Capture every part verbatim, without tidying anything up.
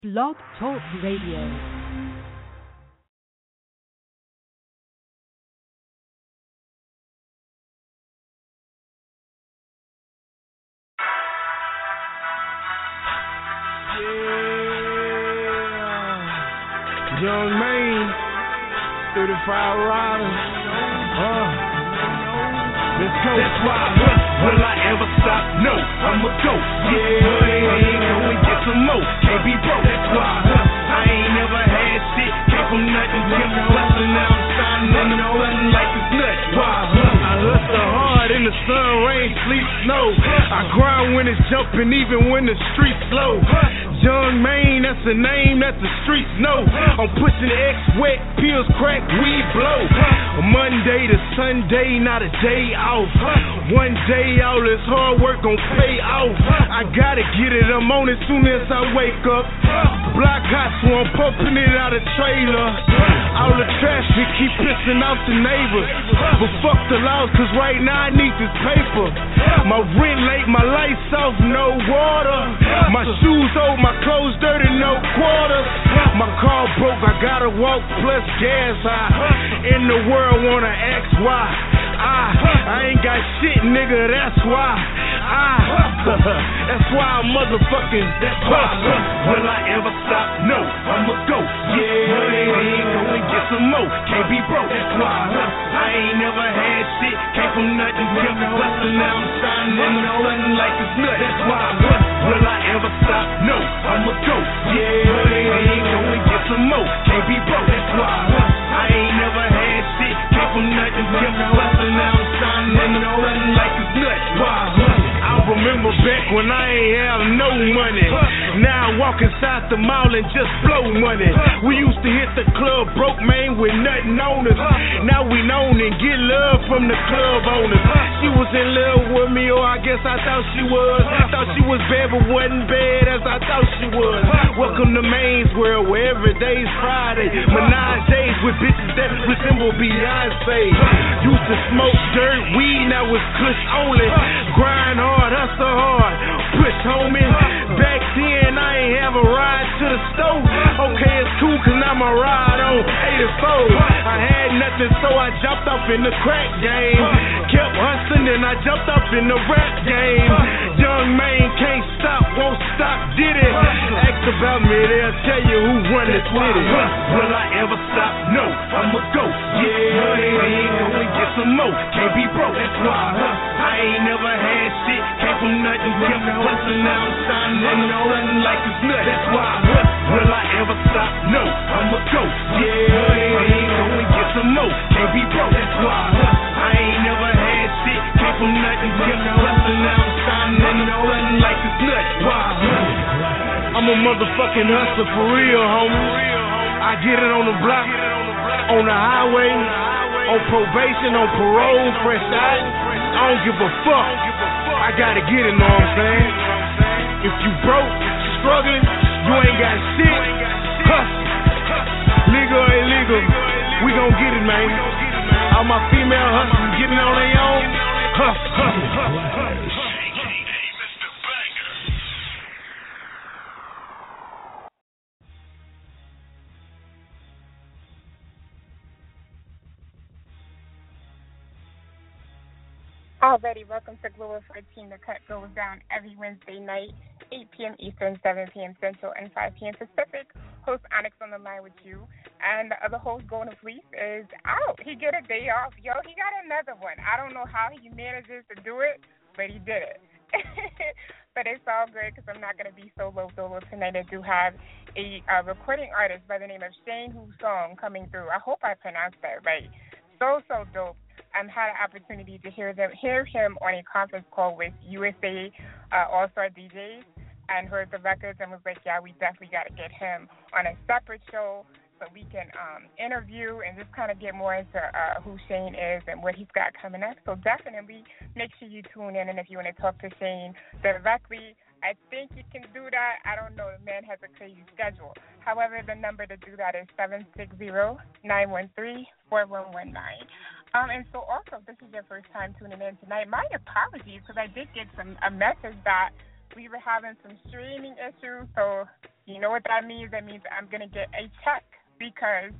Blog Talk Radio. Young Maine, thirty-five riders. Uh, let's go. That's why, huh? Will I ever stop? No, I'ma go. Yeah, ain't going get some more. Can't be broke. That's why, huh? I ain't never had shit. Came from nothing, kept hustling. Now I'm shining on the button like it's nuts. Why, huh? I hustle hard in the sun, rain, sleet, snow. I grind when it's jumping, even when the streets slow. Young Maine, that's the name that the streets know. I'm pushing X wet, pills crack, weed blow. Monday to Sunday, not a day off. One day all this hard work gon' pay off. I gotta get it, I'm on it soon as I wake up. Block hot, so I'm pumping it out of trailer. All the traffic keep pissing off the neighbors. But fuck the laws, cause right now I need this paper. My rent late, my lights off, no water. My shoes old, my clothes dirty, no quarters. My car broke, I gotta walk plus gas high. In the world wanna ask why. I, I ain't got shit, nigga, that's why. I, that's why I'm motherfucking. That's why, huh? Will I ever stop? No, I'ma go. Yeah, ain't going get some more. Can't be broke. That's why, huh? I ain't never had shit. Came from nothing, kept hustling. Now I'm shining on the button like it's nuts. That's why, huh? Will I ever stop? No, I'ma go. Yeah, ain't going get some more. Can't be broke. That's why, huh? I ain't never had shit. Came from nothing, kept hustling. Now I'm shining on the button like it's nuts. Why, huh? I remember back when I ain't have no money. Now I walk inside the mall and just blow money. We used to hit the club broke, man, with nothing on us. Now we known and get love from the club owners. She was in love with me, or I guess I thought she was. Thought she was bad, but wasn't bad as I thought she was. Welcome to Maine's world, where every day's Friday. Menage days with bitches that resemble Beyonce. Used to smoke dirt, weed, now it's kush only. Grind hard, hustle hard, push homie. Back then I ain't have a ride to the store. Okay, it's cool cause now my ride on eighty-four. I had nothing so I jumped up in the crack game. Kept hustling and I jumped up in the rap game. Young Maine can't stop, won't stop, did it. Ask about me, they'll tell you who run the city. Will I ever stop? No, I'ma go. Yeah, ain't going get some more. Can't be broke, that's why, huh? I ain't never had shit. Came from nothing, kept hustling. Now I'm shining on the button like it's nuts. That's why, huh? Will I ever stop? No, I'ma go. Yeah, ain't going get some more. Can't be broke, that's why, huh? I ain't never had shit. Came from nothing, kept hustling. Now I'm shining on the button like it's nuts. Why, huh? I'm a motherfucking hustler for real, homie. I get it on the block, on the highway, on probation, on parole, fresh out. I don't give a fuck. I gotta get it, know what I'm saying? If you broke, struggling, you ain't got shit, hustle. Legal or illegal, we gon' get it, man. All my female hustlers getting on their own, hustle, hustle, hustle. Already, welcome to Global fourteen. The cut goes down every Wednesday night, eight p.m. Eastern, seven p.m. Central, and five p.m. Pacific. Host Onyx on the line with you. And the other host, Golden Fleece, is out. He get a day off. Yo, he got another one. I don't know how he manages to do it, but he did it. But it's all good because I'm not going to be solo solo tonight. I do have a uh, recording artist by the name of Shane Husong coming through. I hope I pronounced that right. So, so dope. I've had an opportunity to hear them, hear him on a conference call with U S A uh, All-Star D Js and heard the records and was like, yeah, we definitely got to get him on a separate show so we can um, interview and just kind of get more into uh, who Shane is and what he's got coming up. So definitely make sure you tune in, and if you want to talk to Shane directly, I think you can do that. I don't know. The man has a crazy schedule. However, the number to do that is seven six zero, nine one three, four one one nine. Um, and so also, if this is your first time tuning in tonight, my apologies because I did get some a message that we were having some streaming issues, so you know what that means? That means I'm going to get a check because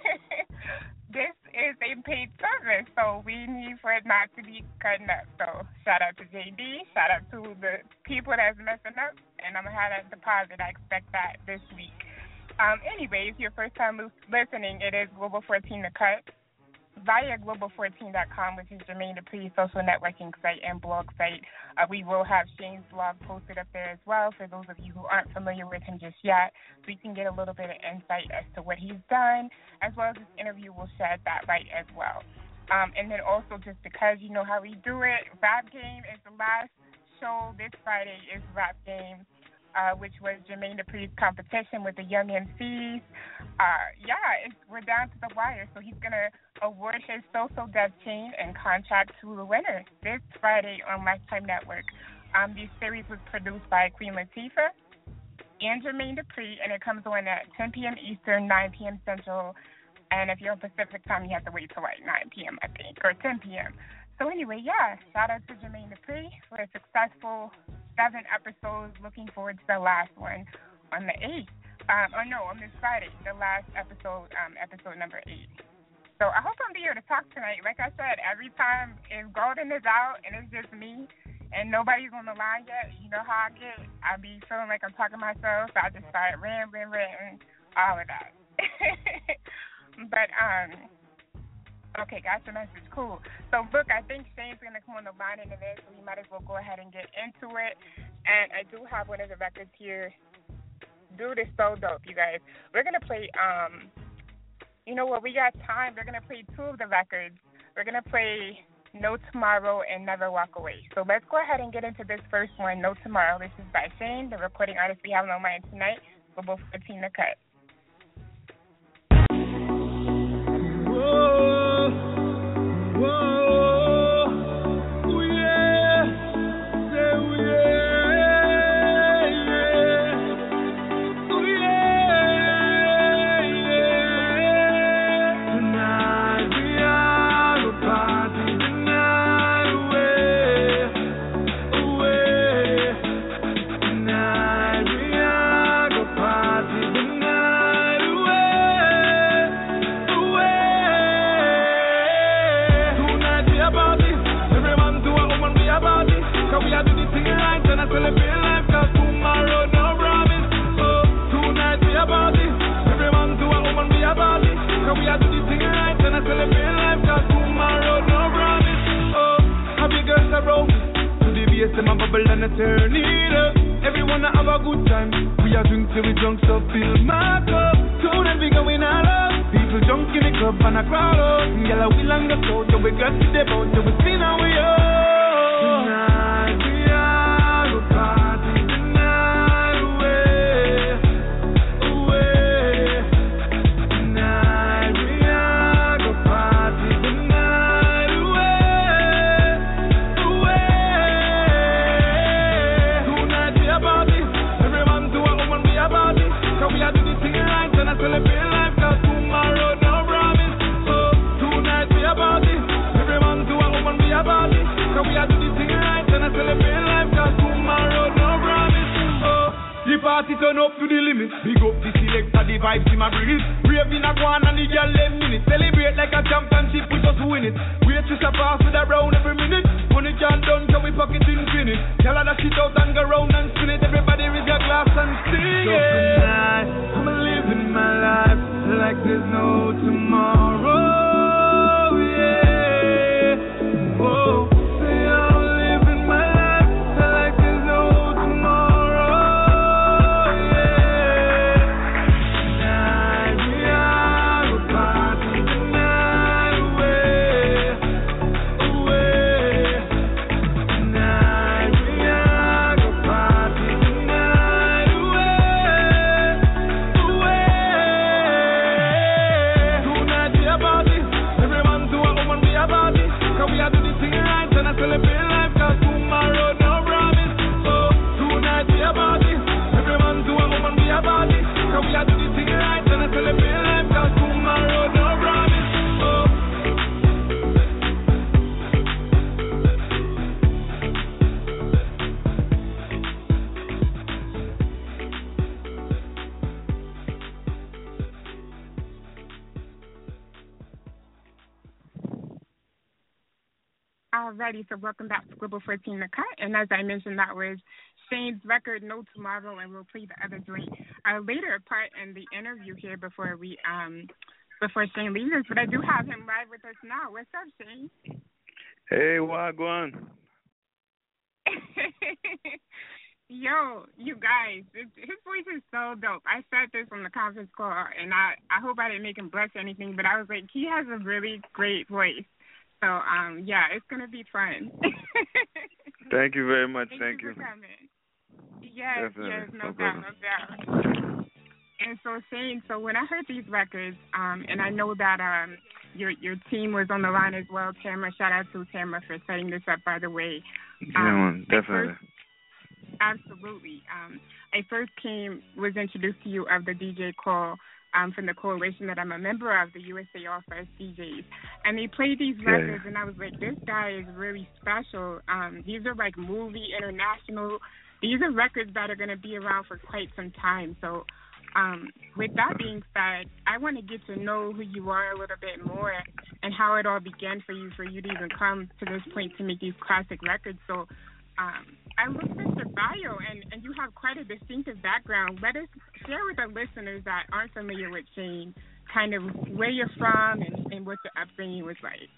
this is a paid service, so we need for it not to be cutting up. So shout out to J D, shout out to the people that's messing up, and I'm going to have that deposit. I expect that this week. Um, anyway, if your first time listening, it is Global fourteen The Cut via global fourteen dot com, which is Jermaine Dupri's social networking site and blog site. Uh, we will have Shane's blog posted up there as well for those of you who aren't familiar with him just yet, so you can get a little bit of insight as to what he's done, as well as this interview will shed that light as well. Um, and then also, just because you know how we do it, Rap Game is the last show. This Friday is Rap Game, Uh, which was Jermaine Dupri's competition with the Young M Cs. Uh, yeah, it's, we're down to the wire, so he's going to award his social dev chain and contract to the winner this Friday on Lifetime Network. Um, this series was produced by Queen Latifah and Jermaine Dupri, and it comes on at ten p.m. Eastern, nine p.m. Central, and if you're on Pacific time, you have to wait till like nine p.m., I think, or ten p.m. So anyway, yeah, shout out to Jermaine Dupri for a successful seven episodes. Looking forward to the last one on the eighth. Um, oh, no, on this Friday, the last episode, um, episode number eight. So I hope I'm be able to talk tonight. Like I said, every time if Golden is out and it's just me and nobody's on the line yet, you know how I get. I be feeling like I'm talking to myself, so I just start rambling, ranting, all of that. But, um... okay, got your message. Cool. So, look, I think Shane's going to come on the line in a minute, so we might as well go ahead and get into it. And I do have one of the records here. Dude is so dope, you guys. We're going to play, um, you know what, we got time. We're going to play two of the records. We're going to play No Tomorrow and Never Walk Away. So let's go ahead and get into this first one, No Tomorrow. This is by Shane, the recording artist we have on the line tonight. We're both fourteen The Cut. Them a bubble and a turn it up. Everyone a have a good time. We are drink till we drunk, so fill my cup. Tonight we going all out. People drunk in the club and a crowd out. Yellow we long the coat, so we got to the boat, so we spin how we up. Tonight we are go party the night away, away. Tonight we are go party the night away, away. We are doing this thing right and I celebrate life, cause tomorrow no promise. Oh, tonight we about it. Every man to a woman we about it. Cause we are doing this thing right and I celebrate life, cause tomorrow no promise. Oh, the party turn up to the limit. Big up the selector, the vibes in my breeze. Brave in a one and the girl them minute. Celebrate like a championship, we just win it. Wait to pass with a round every minute. Money can't done, so we pocket infinite. Tell her that shit out and go round and spin it. Everybody raise your glass and sing it. So tonight, I'm living my life like there's no tomorrow, yeah. Oh, say I'm living my life like there's no tomorrow, yeah. Tonight we are go party the night away, away. Tonight we are go party the night away, away. Tonight we are Alrighty, so welcome back to Global fourteen The Cut. And as I mentioned, that was Shane's record, No Tomorrow, and we'll play the other joint uh, later part in the interview here before we um before Shane leaves us. But I do have him live with us now. What's up, Shane? Hey, Wagwan. Yo, you guys, it, his voice is so dope. I said this on the conference call, and I, I hope I didn't make him blush or anything, but I was like, he has a really great voice. So, um, yeah, it's going to be fun. Thank you very much. Thank, Thank you. you. For coming. Yes, Definitely. yes, no, no doubt, no doubt. And so, Shane, so when I heard these records, um, and I know that um, your your team was on the line as well, Tamara, shout out to Tamara for setting this up, by the way. Um, yeah, definitely. First, absolutely. Um, I first came, was introduced to you of the D J call um, from the coalition that I'm a member of, the U S A All Stars D Js. And they played these yeah. records, and I was like, this guy is really special. Um, these are like movie, international. These are records that are going to be around for quite some time. So um, with that being said, I want to get to know who you are a little bit more and how it all began for you, for you to even come to this point to make these classic records. So um, I looked at your bio, and, and you have quite a distinctive background. Let us share with our listeners that aren't familiar with Shane, kind of where you're from and, and what your upbringing was like.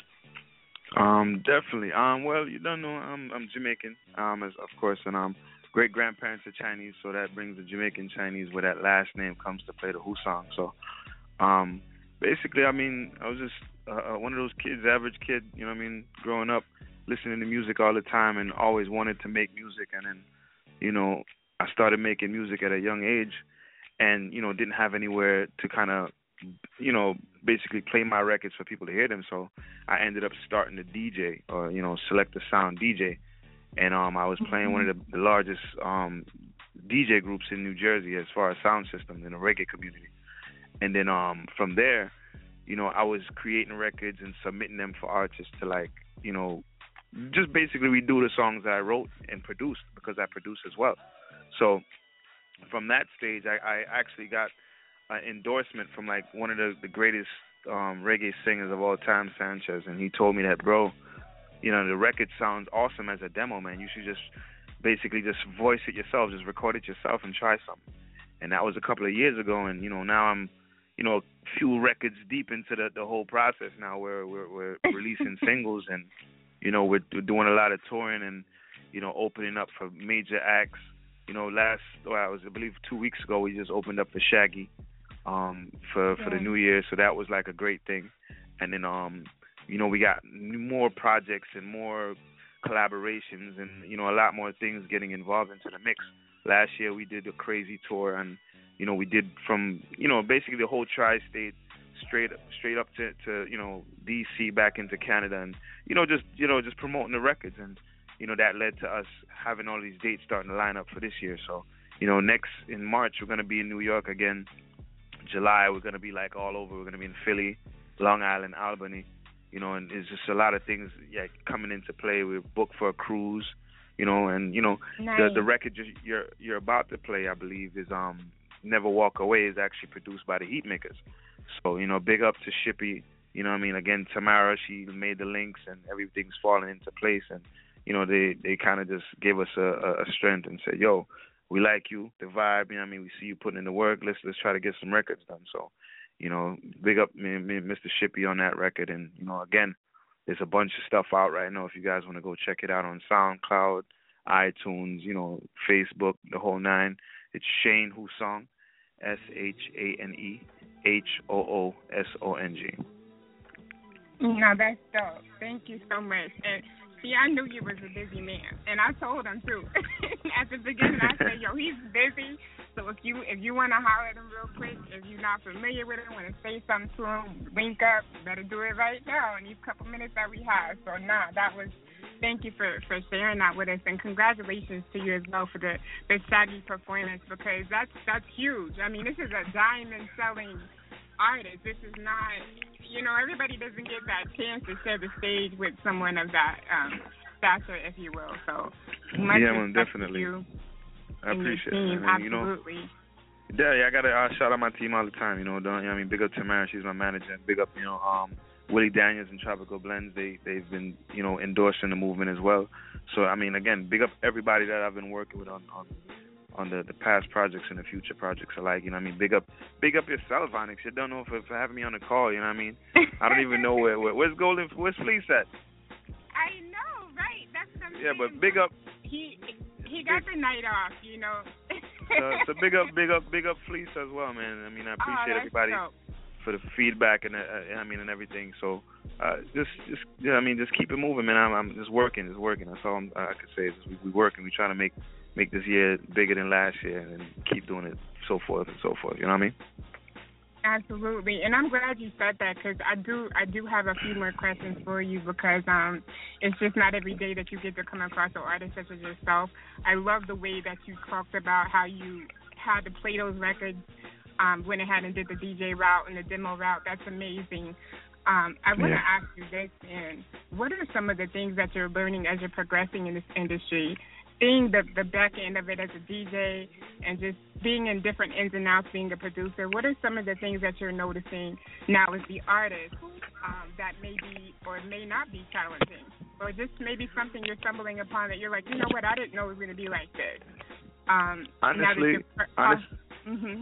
Um, definitely. Um, well, you don't know, I'm I'm Jamaican, um, as of course, and um, great grandparents are Chinese, so that brings the Jamaican Chinese where that last name comes to play the Who song. So, um, basically, I mean, I was just uh, one of those kids, average kid, you know what I mean, growing up, listening to music all the time and always wanted to make music. And then, you know, I started making music at a young age and, you know, didn't have anywhere to kind of, you know, basically play my records for people to hear them. So I ended up starting to D J or, you know, select a sound D J. And um, I was playing one of the, the largest um, D J groups in New Jersey as far as sound systems in the reggae community. And then um, from there, you know, I was creating records and submitting them for artists to, like, you know, just basically redo the songs that I wrote and produced because I produce as well. So from that stage, I, I actually got an endorsement from, like, one of the, the greatest um, reggae singers of all time, Sanchez, and he told me that, bro, you know, the record sounds awesome as a demo, man. You should just basically just voice it yourself, just record it yourself and try something. And that was a couple of years ago, and, you know, now I'm, you know, a few records deep into the, the whole process now where we're, we're releasing singles and, you know, we're, we're doing a lot of touring and, you know, opening up for major acts. You know, last, well, I was, I believe two weeks ago, we just opened up for Shaggy um, for, for the new year. So that was like a great thing. And then, um, you know, we got more projects and more collaborations and, you know, a lot more things getting involved into the mix. Last year we did a crazy tour and, you know, we did from, you know, basically the whole tri-state straight straight up to, to, you know, D C back into Canada and, you know, just, you know, just promoting the records. And, you know, that led to us having all these dates starting to line up for this year. So, you know, next in March, we're going to be in New York again. July, we're going to be like all over. We're going to be in Philly, Long Island, Albany, you know, and it's just a lot of things yeah, coming into play. We're booked for a cruise, you know, and, you know, nice. the, the record you're, you're about to play, I believe, is um Never Walk Away, is actually produced by the Heatmakers. So, you know, big up to Shippy. You know what I mean? Again, Tamara, she made the links and everything's falling into place. And, you know, they, they kind of just gave us a, a strength and said, yo, we like you, the vibe, you know what I mean? We see you putting in the work. Let's let's try to get some records done. So, you know, big up me, me, Mister Shippy on that record. And, you know, again, there's a bunch of stuff out right now if you guys want to go check it out on SoundCloud, iTunes, you know, Facebook, the whole nine. It's Shane Who Song, S H A N E H O O S O N G. No, that's dope. Thank you so much. And see, I knew you was a busy man, and I told him too. At the beginning, I said, "Yo, he's busy. So if you if you want to holler at him real quick, if you're not familiar with him, want to say something to him, link up. You better do it right now in these couple minutes that we have." So nah, that was. Thank you for, for sharing that with us, and congratulations to you as well for the, the Shaggy performance, because that's that's huge. I mean, this is a diamond selling artist. This is not, you know, everybody doesn't get that chance to share the stage with someone of that um, stature, if you will. So much yeah, respect well, definitely. to you. I appreciate team. it. I Absolutely. mean, you know, yeah, yeah, I gotta uh, shout out my team all the time. You know, don't, you know, I mean, big up Tamara, she's my manager. Big up, you know, um, Willie Daniels and Tropical Blends, they they've been, you know, endorsing the movement as well. So I mean, again, big up everybody that I've been working with on on, on the, the past projects and the future projects alike. You know what I mean? Big up big up yourself, Onyx. You don't know for, for having me on the call. You know what I mean? I don't even know where, where where's Golden where's Fleece at? I know, right? That's what I'm yeah, saying. but big up. He he got big, the night off, you know. so, so big up, big up, big up Fleece as well, man. I mean, I appreciate oh, everybody dope. for the feedback and uh, I mean and everything. So uh, just just yeah, I mean just keep it moving, man. I'm, I'm just working, just working. That's all I'm, I could say. Is we, we work and we trying to make make this year bigger than last year and keep doing it, so forth and so forth. You know what I mean? Absolutely, and I'm glad you said that because I do I do have a few more questions for you because um it's just not every day that you get to come across an artist such as yourself. I love the way that you talked about how you had to play those records, um, went ahead and did the D J route and the demo route. That's amazing. Um, I want to yeah. ask you this, and what are some of the things that you're learning as you're progressing in this industry? Seeing the, the back end of it as a D J and just being in different ins and outs, being a producer, what are some of the things that you're noticing now as the artist um, that may be or may not be challenging? Or just maybe something you're stumbling upon that you're like, you know what, I didn't know it was going to be like this. Um, honestly, honest, uh, mm-hmm.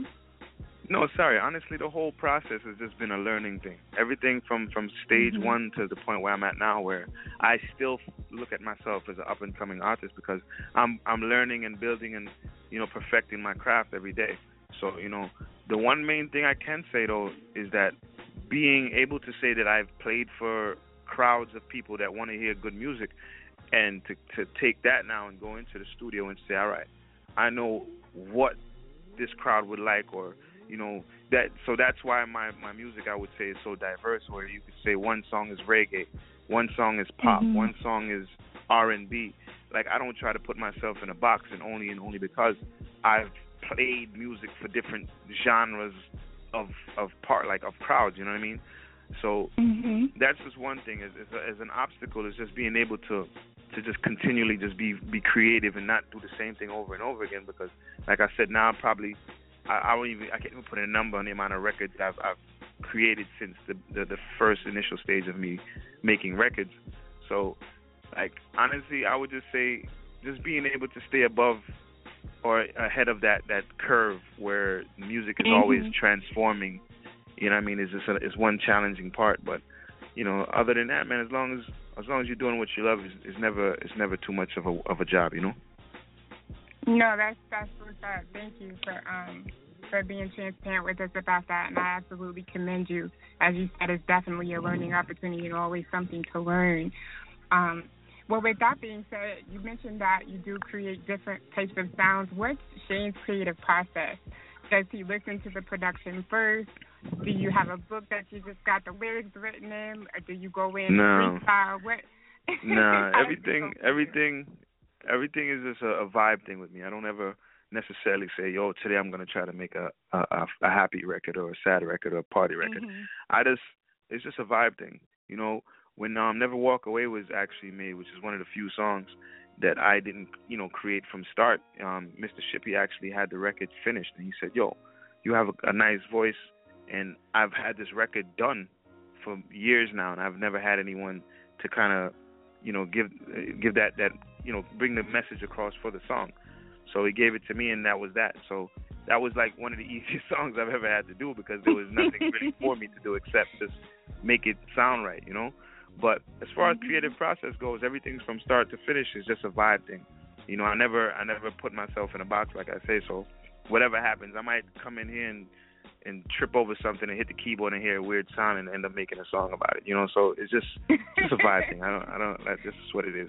no, sorry. Honestly, the whole process has just been a learning thing. Everything from, from stage mm-hmm. one to the point where I'm at now, where I still look at myself as an up and coming artist because I'm I'm learning and building and you know perfecting my craft every day. So you know, the one main thing I can say though is that being able to say that I've played for crowds of people that want to hear good music, and to to take that now and go into the studio and say, all right, I know what this crowd would like, or you know that. So that's why my, my music, I would say, is so diverse. Where you could say one song is reggae, one song is pop, mm-hmm. one song is R and B. Like I don't try to put myself in a box, and only and only because I've played music for different genres of of part like of crowds. You know what I mean? So mm-hmm. that's just one thing. As as, a, as an obstacle is just being able to. to just continually just be be creative and not do the same thing over and over again because, like I said, now I'm probably I, I don't even I can't even put a number on the amount of records I've, I've created since the, the the first initial stage of me making records. So, like honestly, I would just say just being able to stay above or ahead of that that curve where music is mm-hmm. always transforming. You know what I mean? Is just a, is one challenging part, but you know, other than that, man, as long as as long as you're doing what you love, it's, it's never it's never too much of a of a job, you know. No, that's that's what's up. Thank you for um for being transparent with us about that, and I absolutely commend you. As you said, it's definitely a learning opportunity and always something to learn. Um, well, with that being said, you mentioned that you do create different types of sounds. What's Shane's creative process? Does he listen to the production first? Do you have a book that you just got the lyrics written in, or do you go in no. and freestyle? What? No, everything, everything, everything is just a, a vibe thing with me. I don't ever necessarily say, "Yo, today I'm gonna try to make a a, a happy record or a sad record or a party record." Mm-hmm. I just, it's just a vibe thing, you know. When um, Never Walk Away was actually made, which is one of the few songs that I didn't, you know, create from start. Um, Mister Shippy actually had the record finished, and he said, "Yo, you have a, a nice voice." And I've had this record done for years now, and I've never had anyone to kind of, you know, give give that, that, you know, bring the message across for the song. So he gave it to me, and that was that. So that was like one of the easiest songs I've ever had to do because there was nothing really for me to do except just make it sound right, you know. But as far as creative process goes, everything's from start to finish is just a vibe thing. You know, I never I never put myself in a box, like I say. So whatever happens, I might come in here and and trip over something and hit the keyboard and hear a weird sound and end up making a song about it, you know. So it's just just a vibe thing. I don't, I don't. That, this is what it is.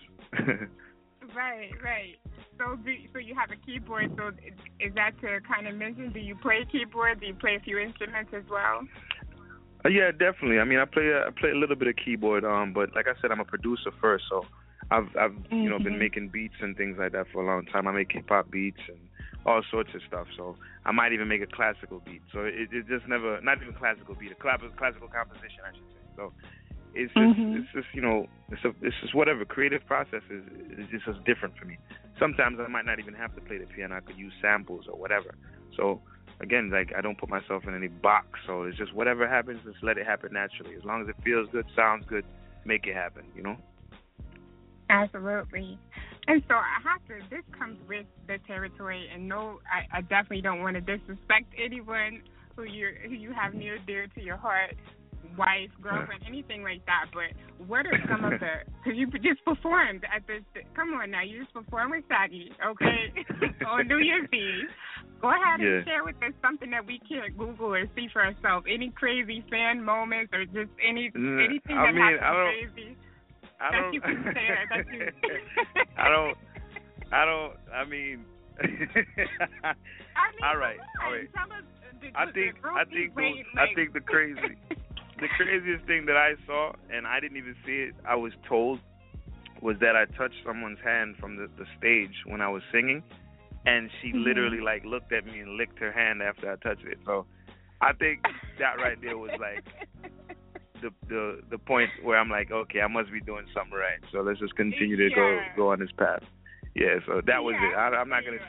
Right, right. So, do, so you have a keyboard. So, is that to kind of mention? Do you play keyboard? Do you play a few instruments as well? Uh, yeah, definitely. I mean, I play a, I play a little bit of keyboard. Um, but like I said, I'm a producer first, so I've I've mm-hmm. you know been making beats and things like that for a long time. I make hip hop beats and all sorts of stuff. So I might even make a classical beat. So it, it just never, not even classical beat, a classical composition, I should say. So it's just, mm-hmm. it's just, you know, it's, a, it's just whatever. Creative process is, is just different for me. Sometimes I might not even have to play the piano. I could use samples or whatever. So again, like I don't put myself in any box. So it's just whatever happens, just let it happen naturally. As long as it feels good, sounds good, make it happen. You know. Absolutely. And so I have to, this comes with the territory, and no, I, I definitely don't want to disrespect anyone who you who you have near dear to your heart, wife, girlfriend, anything like that. But what are some of the, because you just performed at this, come on now, you just performed with Shaggy, okay, on New Year's Eve. Go ahead and yeah. share with us something that we can't Google or see for ourselves. Any crazy fan moments or just any anything I that mean, happened crazy. I that don't, you can share, that you... I don't, I don't, I mean, I mean all right, all right. Us, the, I think, the I think, those, like... I think the crazy, the craziest thing that I saw, and I didn't even see it, I was told, was that I touched someone's hand from the, the stage when I was singing, and she mm-hmm. literally, like, looked at me and licked her hand after I touched it. So I think that right there was, like... The, the the point where I'm like, okay, I must be doing something right. So let's just continue to yeah. go go on this path. Yeah. So that was yeah, it. I, I'm not gonna.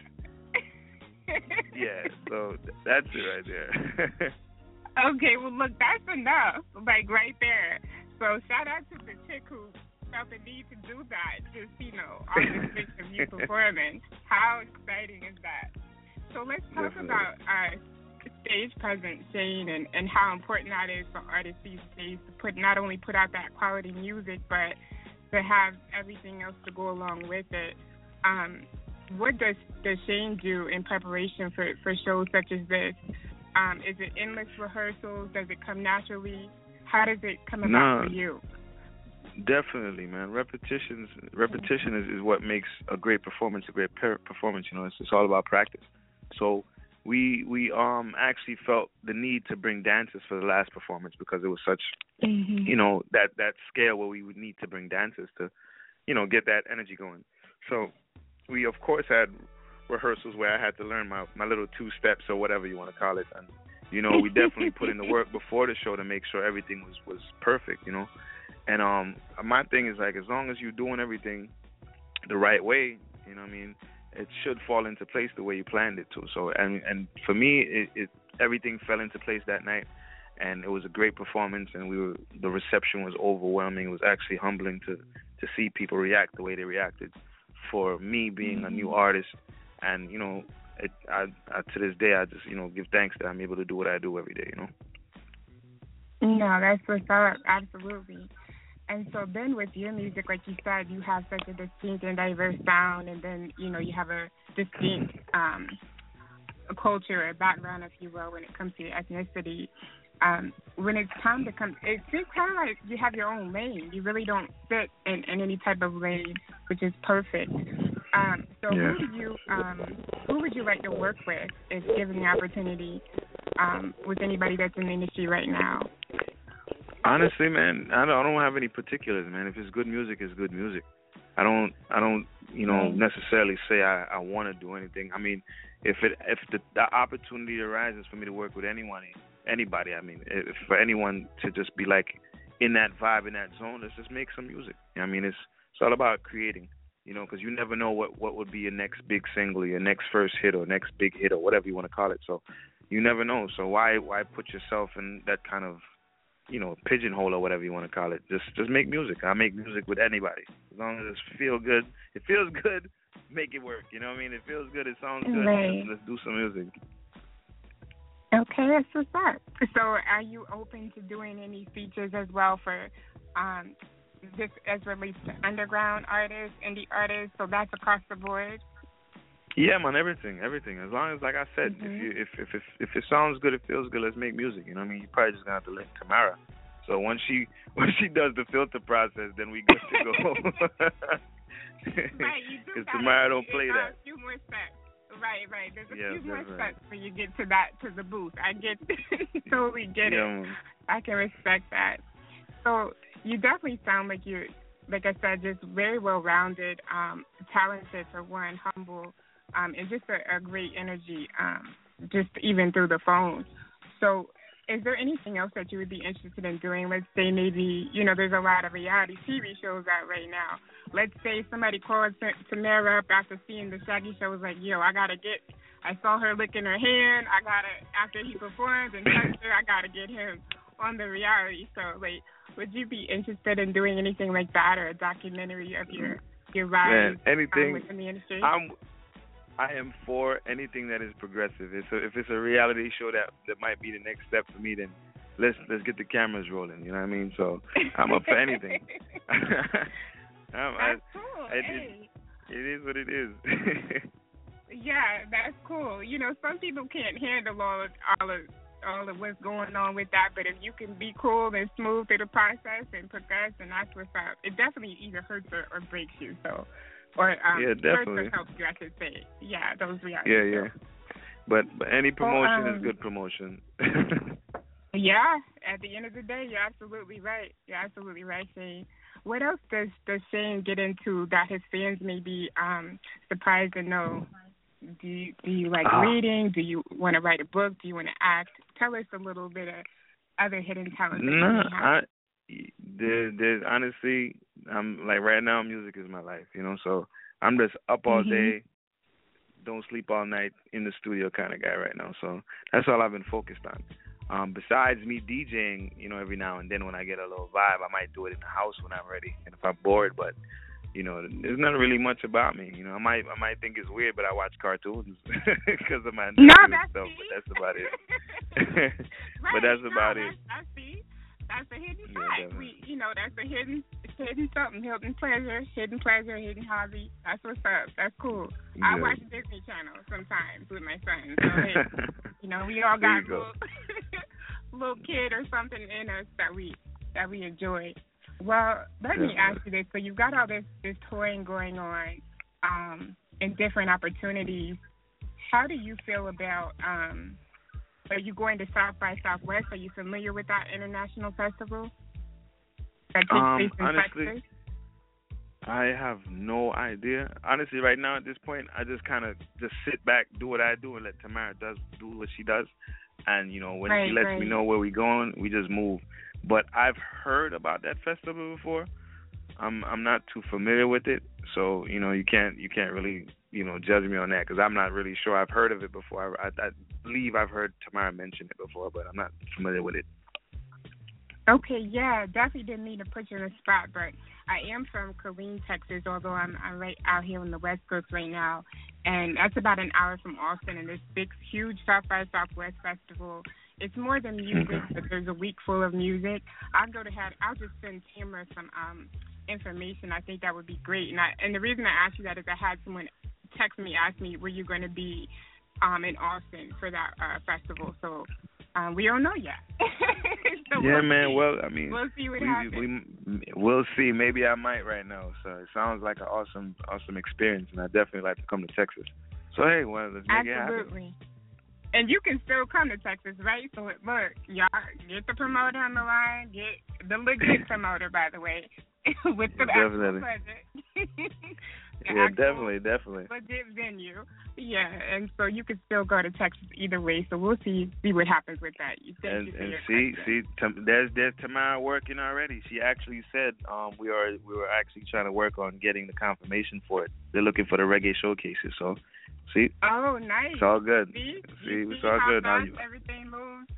Yeah. So that's it right there. Okay. Well, look, that's enough. Like right there. So shout out to the chick who felt the need to do that. Just you know, on this picture of you performing. How exciting is that? So let's talk Definitely. about uh, stage presence, Shane, and, and how important that is for artists these days to put not only put out that quality music, but to have everything else to go along with it. Um, what does, does Shane do in preparation for, for shows such as this? Um, is it endless rehearsals? Does it come naturally? How does it come about no, for you? Definitely, man. Repetitions, repetition is, is what makes a great performance a great per- performance. You know, it's, it's all about practice. So we we um actually felt the need to bring dancers for the last performance because it was such, mm-hmm. you know, that, that scale where we would need to bring dancers to, you know, get that energy going. So we, of course, had rehearsals where I had to learn my, my little two steps or whatever you want to call it. And, you know, we definitely put in the work before the show to make sure everything was, was perfect, you know. And um, my thing is, like, as long as you're doing everything the right way, you know what I mean, it should fall into place the way you planned it to. So, and and for me, it, it everything fell into place that night, and it was a great performance, and we were the reception was overwhelming. It was actually humbling to, to see people react the way they reacted. For me being a new artist, and, you know, it, I, I to this day, I just, you know, give thanks that I'm able to do what I do every day, you know. No, that's what's up, absolutely. And so then with your music, like you said, you have such a distinct and diverse sound, and then, you know, you have a distinct um, a culture, a background, if you will, when it comes to your ethnicity. Um, when it's time to come, it seems kind of like you have your own lane. You really don't fit in, in any type of lane, which is perfect. Um, so yeah. who do you, um, who would you like to work with if given the opportunity um, with anybody that's in the industry right now? Honestly, man, I don't, I don't have any particulars, man. If it's good music, it's good music. I don't, I don't, you know, necessarily say I, I want to do anything. I mean, if it, if the, the opportunity arises for me to work with anyone, anybody, I mean, if for anyone to just be like in that vibe, in that zone, let's just make some music. I mean, it's it's all about creating, you know, because you never know what, what would be your next big single, your next first hit, or next big hit, or whatever you want to call it. So you never know. So why why put yourself in that kind of, you know, pigeonhole or whatever you want to call it? Just just make music. I make music with anybody. As long as it feels good, it feels good, make it work. You know what I mean? It feels good, it sounds good. Right. Let's, let's do some music. Okay, that's what's up. So are you open to doing any features as well for um, this as relates to underground artists, indie artists, so that's across the board? Yeah, man, everything, everything. As long as, like I said, mm-hmm. if you if, if if if it sounds good, it feels good, let's make music. You know what I mean? You probably just gonna have to link Tamara. So once she once she does the filter process, then we good to go. Right, you do. Because Tamara don't play that. A few more steps. Right, right. There's a yeah, few more right. steps when you get to that to the booth. I get totally get yeah, it. Man. I can respect that. So you definitely sound like you're, like I said, just very well rounded, um, talented for one, humble. Um, and just a, a great energy, um, just even through the phone. So is there anything else that you would be interested in doing? Let's say maybe, you know, there's a lot of reality T V shows out right now. Let's say somebody calls Tamara up after seeing the Shaggy show, was like, yo, I got to get I saw her licking her hand. I gotta after he performs and touched her, I gotta get him on the reality show. Like, would you be interested in doing anything like that, or a documentary of your your rise Man, anything, um, within the industry? I'm, I am for anything that is progressive. It's a, if it's a reality show that, that might be the next step for me, then let's let's get the cameras rolling. You know what I mean? So I'm up for anything. I'm, That's I, cool. I, hey. it, it is what it is. Yeah, that's cool. You know, some people can't handle all of all of all of what's going on with that, but if you can be cool and smooth through the process and progress, and that's what's up. It definitely either hurts or, or breaks you. So, or um, yeah, definitely hurts or helps you, I should say. Yeah, those reality Yeah, shows. yeah. But but any promotion well, um, is good promotion. Yeah, at the end of the day, you're absolutely right. You're absolutely right, Shane. What else does does Shane get into that his fans may be um, surprised to know? Do you, do you like uh, reading? Do you want to write a book? Do you want to act? Tell us a little bit of other hidden talents. No, nah, I there, there's honestly, I'm like right now, music is my life, you know. So I'm just up all mm-hmm. day, don't sleep all night, in the studio kind of guy right now. So that's all I've been focused on. Um, besides me DJing, you know, every now and then when I get a little vibe, I might do it in the house when I'm ready and if I'm bored. But you know, there's not really much about me. You know, I might I might think it's weird, but I watch cartoons because of my no, and that's stuff. me. But that's about it. Right, but that's no, about that's, it. That's see, that's a hidden yeah, fact. We, you know, that's a hidden hidden something, hidden pleasure, hidden pleasure, hidden hobby. That's what's up. That's cool. Yeah. I watch Disney Channel sometimes with my son. So hey, you know, we all got a little, little kid or something in us that we that we enjoy. Well, let me ask you this. So you've got all this, this touring going on um, and different opportunities. How do you feel about, um, are you going to South by Southwest? Are you familiar with that international festival that takes um, place in honestly, Texas? I have no idea. Honestly, right now at this point, I just kind of just sit back, do what I do, and let Tamara does do what she does. And, you know, when right, she lets right. me know where we're going, we just move. But I've heard about that festival before. I'm I'm not too familiar with it, so you know you can't you can't really you know judge me on that because I'm not really sure. I've heard of it before. I, I, I believe I've heard Tamara mention it before, but I'm not familiar with it. Okay, yeah, definitely didn't mean to put you in a spot, but I am from Killeen, Texas, although I'm, I'm right out here on the West Coast right now, and that's about an hour from Austin, and this big, huge South by Southwest festival. It's more than music, but there's a week full of music. I'll go to have, I'll just send Tamara some um, information. I think that would be great, and I, and the reason I asked you that is I had someone text me, ask me, were you going to be um, in Austin for that uh, festival, so... Um, we don't know yet. so yeah, we'll man. See. Well, I mean, we'll see what we, happens. We, we'll see. Maybe I might right now. So it sounds like an awesome, awesome experience, and I definitely like to come to Texas. So hey, well, let's make Absolutely. it happen. And you can still come to Texas, right? So look, y'all get the promoter on the line. Get the legit promoter, by the way, with the yeah, actual budget. Yeah, definitely, definitely. Legit venue, yeah, and so you could still go to Texas either way. So we'll see see what happens with that. You thank and you for and your see, question. see, t- there's there's Tamara working already. She actually said um we are we were actually trying to work on getting the confirmation for it. They're looking for the reggae showcases. So, see, oh nice, it's all good. See, see, see it's all how good. Now fast you... everything moves.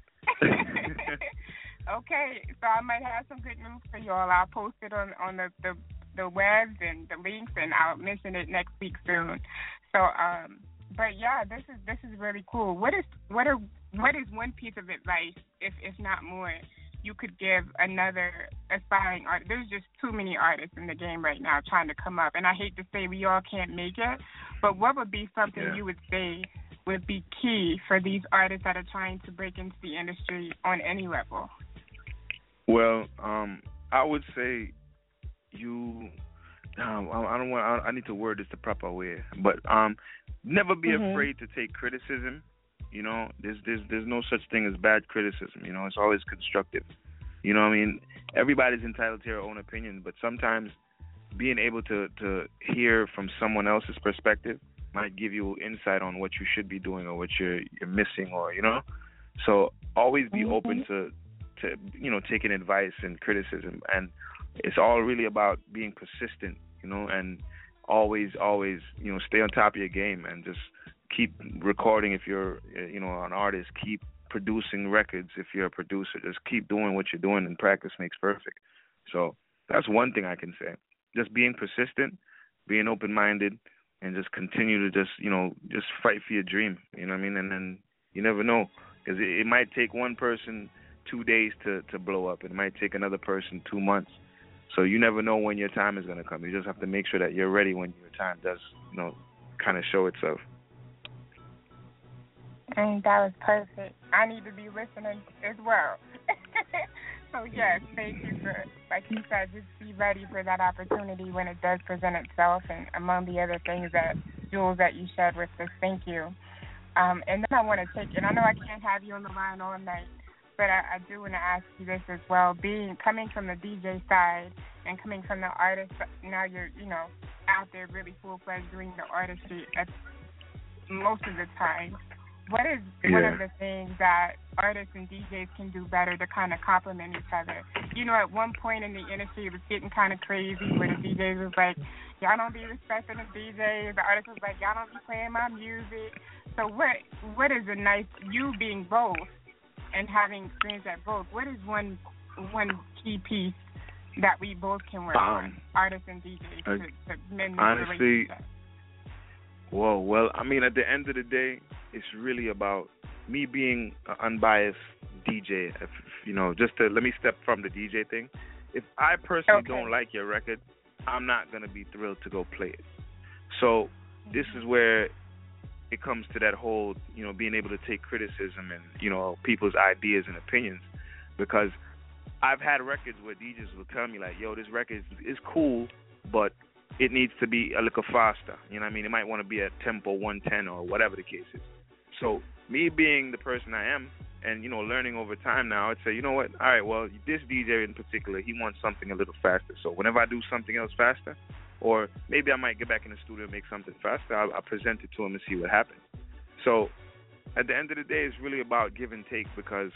Okay, so I might have some good news for you all. I'll post it on on the the. the webs and the links, and I'll mention it next week soon. So, um, but yeah, this is this is really cool. What is what are what is one piece of advice, if if not more, you could give another aspiring artist? There's just too many artists in the game right now trying to come up, and I hate to say we all can't make it, but what would be something yeah. you would say would be key for these artists that are trying to break into the industry on any level? Well, um, I would say. You, um, I don't want. I need to word this the proper way, but um, never be mm-hmm. afraid to take criticism. You know, there's there's there's no such thing as bad criticism. You know, it's always constructive. You know what I mean? Everybody's entitled to their own opinion, but sometimes being able to to hear from someone else's perspective might give you insight on what you should be doing or what you're you're missing, or you know. So always be mm-hmm. open to to you know taking advice and criticism, and it's all really about being persistent, you know, and always, always, you know, stay on top of your game and just keep recording if you're, you know, an artist. Keep producing records if you're a producer. Just keep doing what you're doing, and practice makes perfect. So that's one thing I can say. Just being persistent, being open-minded, and just continue to just, you know, just fight for your dream. You know what I mean? And then you never know, because it, it might take one person two days to, to blow up. It might take another person two months. So you never know when your time is going to come. You just have to make sure that you're ready when your time does, you know, kind of show itself. And that was perfect. I need to be listening as well. So, yes, thank you for, like you said, just be ready for that opportunity when it does present itself. And among the other things that, jewels that you shared with us, thank you. Um, and then I want to take, and I know I can't have you on the line all night, but I, I do want to ask you this as well. Being, coming from the D J side and coming from the artist, now you're, you know, out there really full-fledged doing the artistry at most of the time. What is yeah. one of the things that artists and D Js can do better to kind of complement each other? You know, at one point in the industry, it was getting kind of crazy where the D Js was like, y'all don't be respecting the D Js. The artist was like, y'all don't be playing my music. So what what is a nice, you being both and having experience at both, what is one one key piece that we both can work um, on, artists and D Js, uh, to, to mend this honestly, relationship? Whoa, well, I mean, at the end of the day, it's really about me being an unbiased D J. If, you know, just to let me step from the D J thing. If I personally okay. don't like your record, I'm not going to be thrilled to go play it. So this is where it comes to that whole, you know, being able to take criticism and, you know, people's ideas and opinions. Because I've had records where D Js will tell me, like, yo, this record is, is cool, but it needs to be a little faster. You know what I mean? It might want to be at tempo one ten or whatever the case is. So me being the person I am and, you know, learning over time now, I'd say, you know what? All right, well, this D J in particular, he wants something a little faster. So whenever I do something else faster, or maybe I might get back in the studio and make something faster, I'll, I'll present it to him and see what happens. So at the end of the day, it's really about give and take, because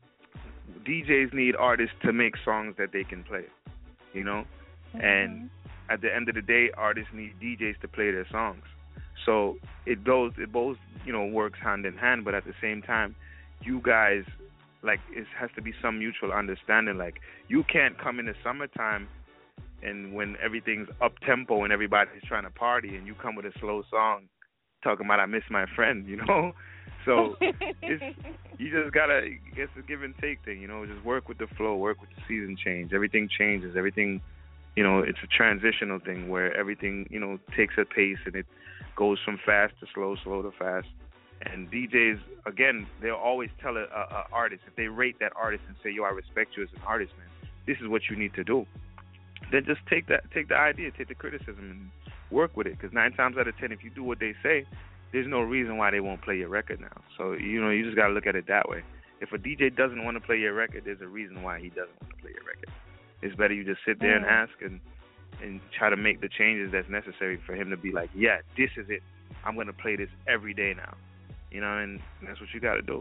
D Js need artists to make songs that they can play, you know? Mm-hmm. And at the end of the day, artists need D Js to play their songs. So it goes, it both, you know, works hand in hand. But at the same time, you guys, like, it has to be some mutual understanding. Like, you can't come in the summertime and when everything's up tempo and everybody's trying to party, and you come with a slow song talking about I miss my friend, you know. So it's, you just gotta, it's a give and take thing, you know. Just work with the flow, work with the season change. Everything changes. Everything. You know, it's a transitional thing where everything, you know, takes a pace and it goes from fast to slow, slow to fast. And D Js, again, they'll always tell a, a, a artist, if they rate that artist and say, yo, I respect you as an artist, man, this is what you need to do. Then just take that, take the idea, take the criticism and work with it. Because nine times out of ten, if you do what they say, there's no reason why they won't play your record now. So, you know, you just got to look at it that way. If a D J doesn't want to play your record, there's a reason why he doesn't want to play your record. It's better you just sit there and ask and and try to make the changes that's necessary for him to be like, yeah, this is it. I'm going to play this every day now. You know, and that's what you got to do.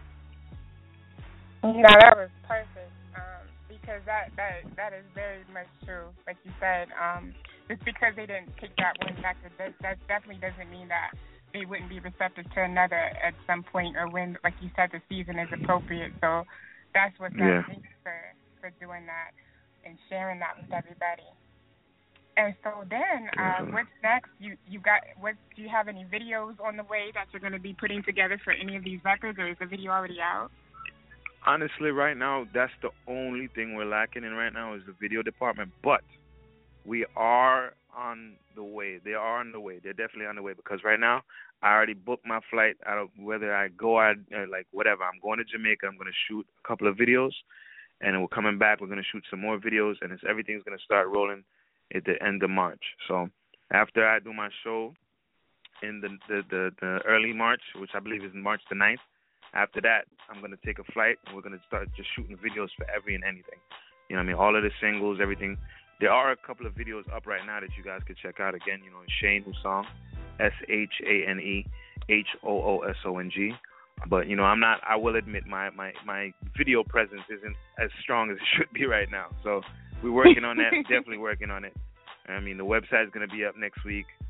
Yeah, that was perfect, um, because that, that that is very much true. Like you said, um, just because they didn't pick that one record, that, that definitely doesn't mean that they wouldn't be receptive to another at some point, or when, like you said, the season is appropriate. So that's what's yeah. up. Thanks for, for doing that and sharing that with everybody. And so then, uh, what's next? You you got what? Do you have any videos on the way that you're going to be putting together for any of these records, or is the video already out? Honestly, right now, that's the only thing we're lacking in right now is the video department. But we are on the way. They are on the way. They're definitely on the way, because right now I already booked my flight. Out of whether I go out, uh, like whatever, I'm going to Jamaica. I'm going to shoot a couple of videos. And we're coming back. We're going to shoot some more videos, and it's, everything's going to start rolling at the end of March. So after I do my show in the, the, the, the early March, which I believe is March the ninth, after that, I'm going to take a flight, and we're going to start just shooting videos for every and anything. You know what I mean? All of the singles, everything. There are a couple of videos up right now that you guys could check out. Again, you know, Shane Hosong, S H A N E H O O S O N G. But, you know, I'm not, I will admit my, my, my video presence isn't as strong as it should be right now. So we're working on that, definitely working on it. I mean, the website's going to be up next week.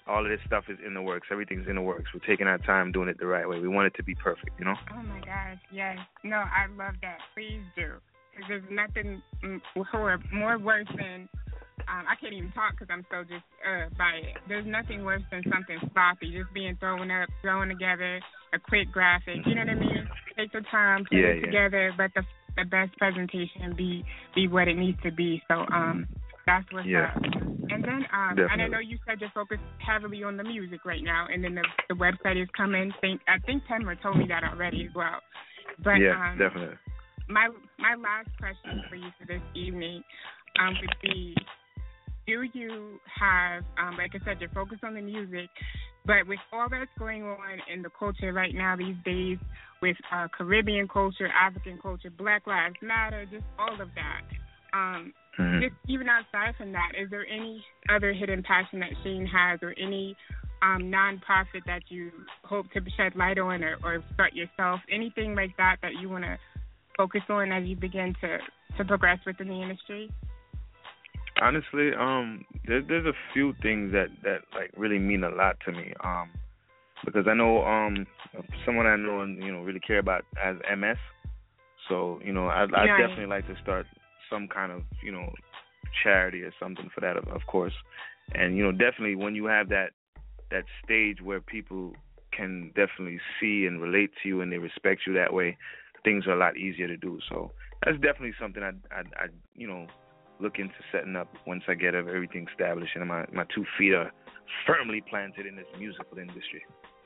all of this stuff is in the works. Everything's in the works. We're taking our time doing it the right way. We want it to be perfect, you know? Oh, my gosh, yes. No, I love that. Please do. Because there's nothing more, more worse than, um, I can't even talk because I'm so just uh, by it. There's nothing worse than something sloppy, just being thrown up, thrown together, a quick graphic. You know what I mean? Take the time, put yeah, it yeah. together, but the the best presentation be be what it needs to be. So um, that's what's yeah. up. And then um, and I know you said you're focused heavily on the music right now, and then the the website is coming. Think I think Tenmer told me that already as well. But yeah, um, definitely. My my last question for you for this evening um, would be: do you have, um, like I said, you're focused on the music, but with all that's going on in the culture right now these days, with uh, Caribbean culture, African culture, Black Lives Matter, just all of that. Um, mm-hmm. Just even outside from that, is there any other hidden passion that Shane has, or any um, nonprofit that you hope to shed light on, or, or start yourself? Anything like that that you want to focus on as you begin to, to progress within the industry? Honestly, um, there, there's a few things that, that like really mean a lot to me. Um, because I know um someone I know and you know really care about has M S, so you know I I yeah. definitely like to start some kind of you know charity or something for that, of, of course. And you know definitely when you have that that stage where people can definitely see and relate to you and they respect you that way, things are a lot easier to do. So that's definitely something I I, I you know. look into setting up once I get everything established and my, my two feet are firmly planted in this musical industry.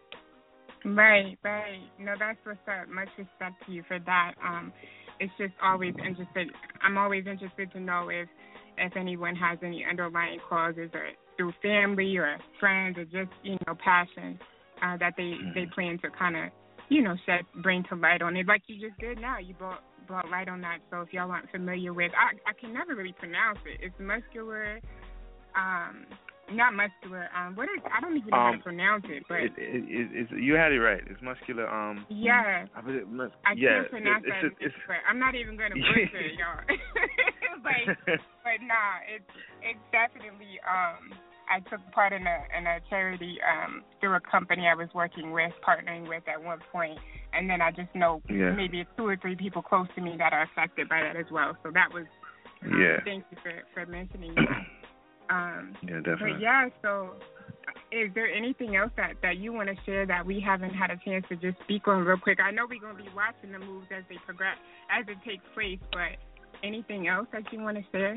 Right, right. No, that's what's up. Much respect to you for that. Um, it's just always interested. I'm always interested to know if if anyone has any underlying causes, or through family or friends, or just you know passion uh, that they mm-hmm. they plan to kind of you know shed bring to light on it, like you just did now. You brought. brought light on that. So if y'all aren't familiar with, I, I can never really pronounce it. It's muscular, um, not muscular. Um, what is? I don't even know um, how to pronounce it. But it, it, it, it's, you had it right. It's muscular. Um, yeah. I, it, mus- I yeah, can't pronounce it, that. It's, it's, but I'm not even going to butcher it, y'all. Like, but nah, it's it's definitely. Um, I took part in a in a charity um, through a company I was working with, partnering with at one point, and then I just know yeah. maybe two or three people close to me that are affected by that as well. So that was, um, yeah. thank you for, for mentioning that. Um, yeah, definitely. But yeah, so is there anything else that, that you want to share that we haven't had a chance to just speak on real quick? I know we're going to be watching the moves as they progress, as it takes place, but anything else that you want to share?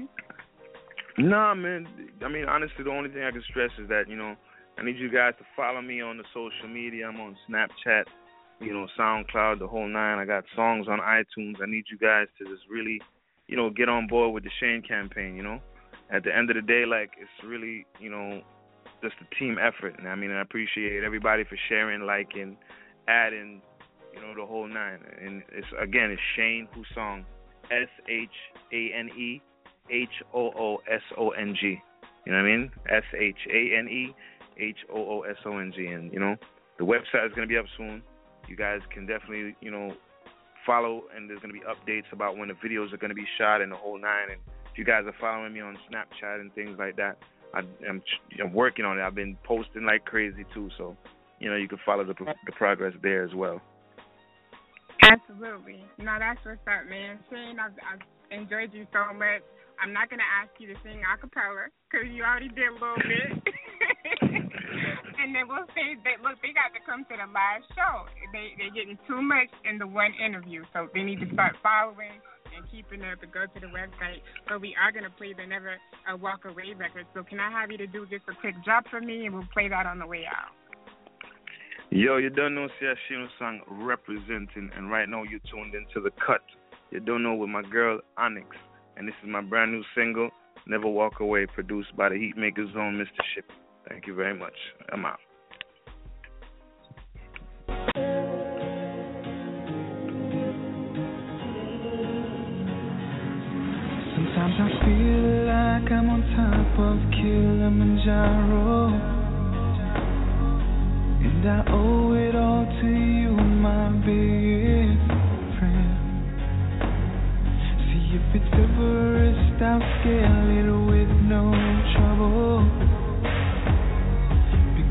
No, man. I mean, honestly, the only thing I can stress is that, you know, I need you guys to follow me on the social media. I'm on Snapchat, you know, SoundCloud, the whole nine. I got songs on iTunes. I need you guys to just really, you know, get on board with the Shane campaign, you know. At the end of the day, like, it's really, you know, just a team effort. And I mean, I appreciate everybody for sharing, liking, adding, you know, the whole nine. And it's, again, it's Shane Hoosong, S H A N E. H O O S O N G. You know what I mean? S H A N E H O O S O N G. And, you know, the website is going to be up soon. You guys can definitely, you know, follow, and there's going to be updates about when the videos are going to be shot and the whole nine. And if you guys are following me on Snapchat and things like that, I, I'm, I'm working on it. I've been posting like crazy, too. So, you know, you can follow the, the progress there as well. Absolutely. No, that's what's up, man. Shane, I've, I've enjoyed you so much. I'm not going to ask you to sing a cappella because you already did a little bit. And then we'll say that, look, they got to come to the live show. They, they're getting too much in the one interview, so they need to start following and keeping up and go to the website. But we are going to play the Never uh, Walk Away record. So can I have you to do just a quick drop for me, and we'll play that on the way out. Yo, you don't know, see Shane Hoosong representing, and right now you're tuned into The Cut. You don't know with my girl, Onyx. And this is my brand new single, Never Walk Away, produced by the Heatmaker's own Mister Shippy. Thank you very much. I'm out. Sometimes I feel like I'm on top of Kilimanjaro, and I owe it all to you, my best friend. See, if it's Everest, I'll scale it with no trouble,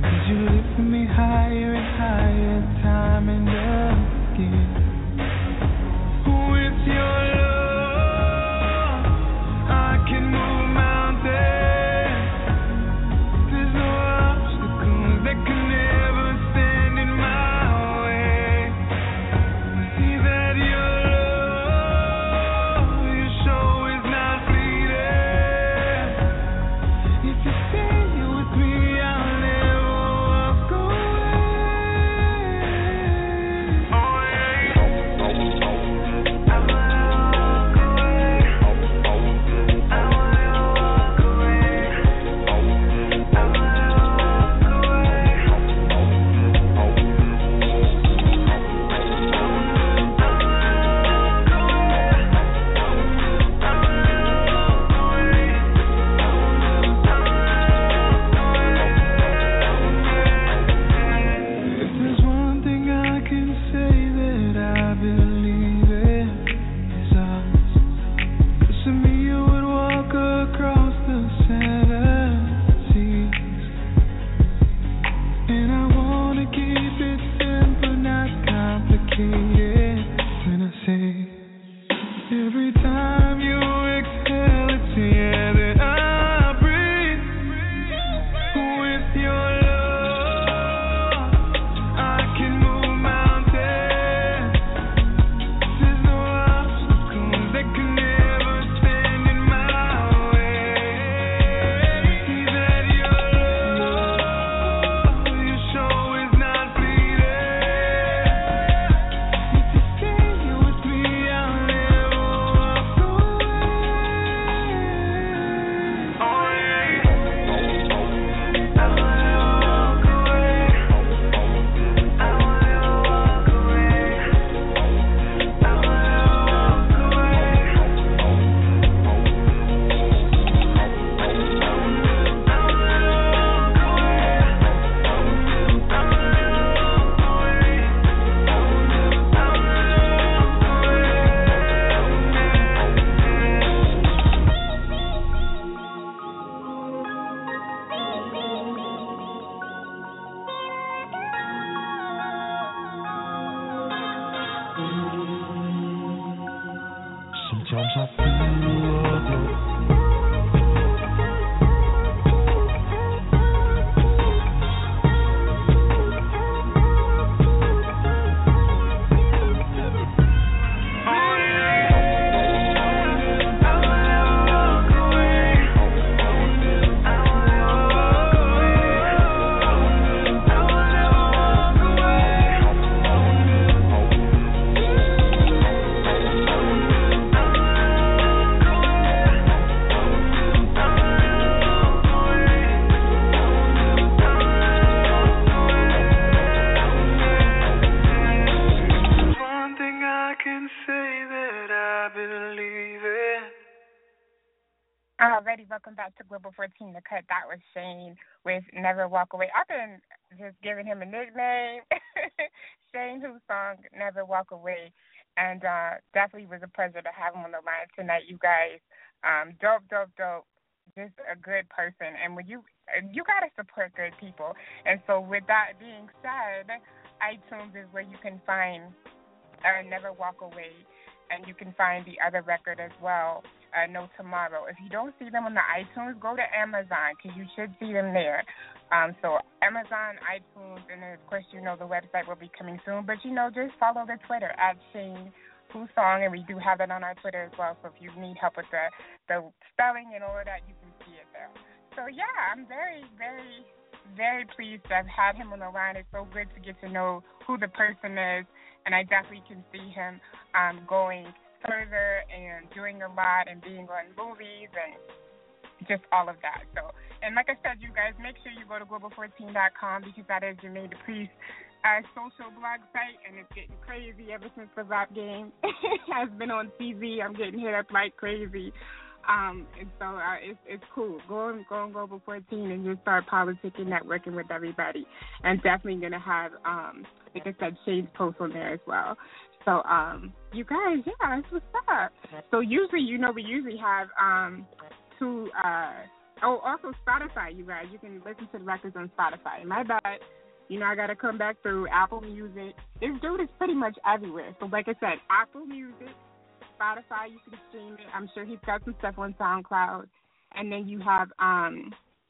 Every time you exhale, it's the air that I breathe. With your love, I can move mountains. There's no obstacles that can never stand in my way. See that your love, your show is not fleeting. If you stay here with me, I'll never walk away. Oh yeah, I wanna walk away. I wanna walk away. I wanna walk away. Sometimes I feel alone. One thing I can say that I believe in. Alrighty, welcome back to Global fourteen The Cut. That was Shane with Never Walk Away. I've been just giving him a nickname. Shane, whose song Never Walk Away. And uh, definitely was a pleasure to have him on the line tonight, you guys. Um, dope, dope, dope. Just a good person. And when you you got to support good people. And so with that being said, iTunes is where you can find uh, Never Walk Away. And you can find the other record as well, uh, No Tomorrow. If you don't see them on the iTunes, go to Amazon because you should see them there. Um, so Amazon, iTunes, and then, of course, you know the website will be coming soon. But, you know, just follow the Twitter at Shane Who Song, and we do have it on our Twitter as well. So if you need help with the, the spelling and all of that, you can see it there. So, yeah, I'm very, very, very pleased to have had him on the line. It's so good to get to know who the person is, and I definitely can see him um, going further and doing a lot and being on movies and just all of that. So, and like I said, you guys, make sure you go to global fourteen dot com because that is Jermaine Dupris' uh, social blog site, and it's getting crazy ever since the rap game has been on T V. I'm getting hit up like crazy. Um, and so uh, it's it's cool. Go on, go on Global fourteen and just start politicking, networking with everybody. And definitely going to have, um, like I said, Shane's post on there as well. So, um, you guys, yeah, that's what's up. So usually, you know, we usually have um, two, uh, oh, also Spotify, you guys. You can listen to the records on Spotify. My bad. You know, I got to come back through Apple Music. This dude is pretty much everywhere. So, like I said, Apple Music, Spotify, you can stream it. I'm sure he's got some stuff on SoundCloud. And then you have um,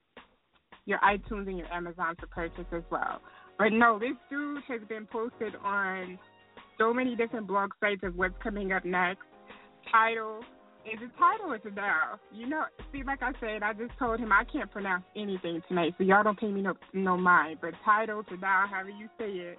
your iTunes and your Amazon for purchase as well. But no, this dude has been posted on so many different blog sites of what's coming up next. Tidal. Is it Tidal or Tidal? You know, see, like I said, I just told him I can't pronounce anything tonight, so y'all don't pay me no, no mind. But Tidal, Tidal, however you say it,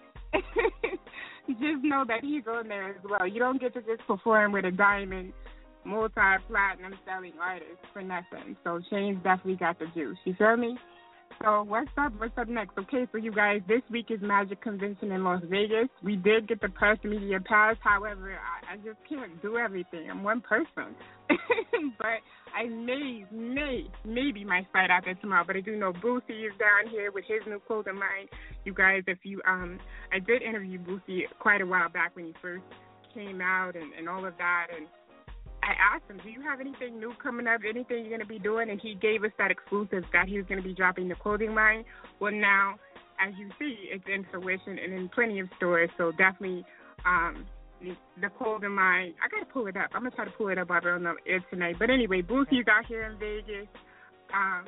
just know that he's on there as well. You don't get to just perform with a diamond, multi-platinum selling artist for nothing. So Shane's definitely got the juice. You feel me? So what's up? What's up next? Okay, so you guys, this week is Magic Convention in Las Vegas. We did get the press media pass. However, I, I just can't do everything. I'm one person. But I may, may, maybe might fight out there tomorrow. But I do know Boosie is down here with his new clothing line. You guys, if you, um, I did interview Boosie quite a while back when he first came out and, and all of that. And I asked him, do you have anything new coming up, anything you're going to be doing? And he gave us that exclusive that he was going to be dropping the clothing line. Well, now, as you see, it's in fruition and in plenty of stores. So definitely um, the clothing line. I gotta pull it up. I'm gonna try to pull it up while we're on the air tonight. But anyway, Boosie's out here in Vegas. Um,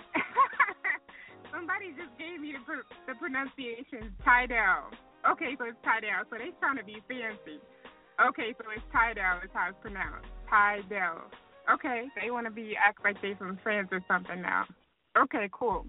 somebody just gave me the, pr- the pronunciation, Tidal. Okay, so it's Tidal. So they trying to be fancy. Okay, so it's Tidal is how it's pronounced. Tidal. Okay, they want to be act like they from France or something now. Okay, cool.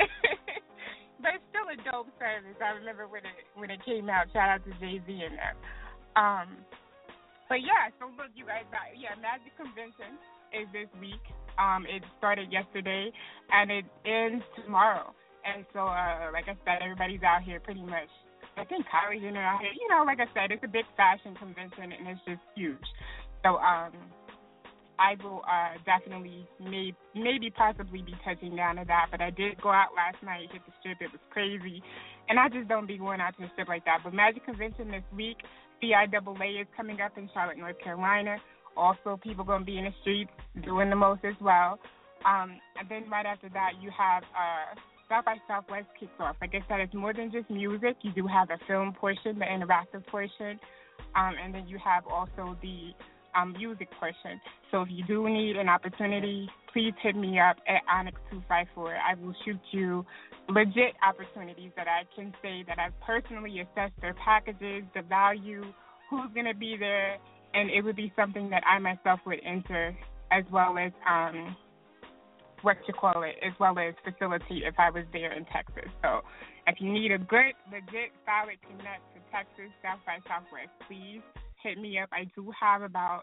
But it's still a dope service. I remember when it when it came out. Shout out to Jay-Z and them. Um, but yeah, so look, you guys, uh, yeah, Magic Convention is this week. Um, it started yesterday, and it ends tomorrow. And so, uh, like I said, everybody's out here pretty much. I think Kylie Jenner out here. You know, like I said, it's a big fashion convention, and it's just huge. So, um, I will uh, definitely, may, maybe possibly be touching down to that. But I did go out last night, hit the strip. It was crazy. And I just don't be going out to the strip like that. But Magic Convention this week, C I A A is coming up in Charlotte, North Carolina. Also, people going to be in the streets doing the most as well. Um, and then right after that, you have uh, South by Southwest kicks off. Like I said, it's more than just music. You do have the film portion, the interactive portion. Um, and then you have also the um, music portion. So if you do need an opportunity, please hit me up at Onyx two five four. I will shoot you legit opportunities that I can say that I've personally assessed their packages, the value, who's going to be there, and it would be something that I myself would enter as well as, um, what you call it, as well as facilitate if I was there in Texas. So if you need a good, legit, solid connect to Texas, South by Southwest, please hit me up. I do have about,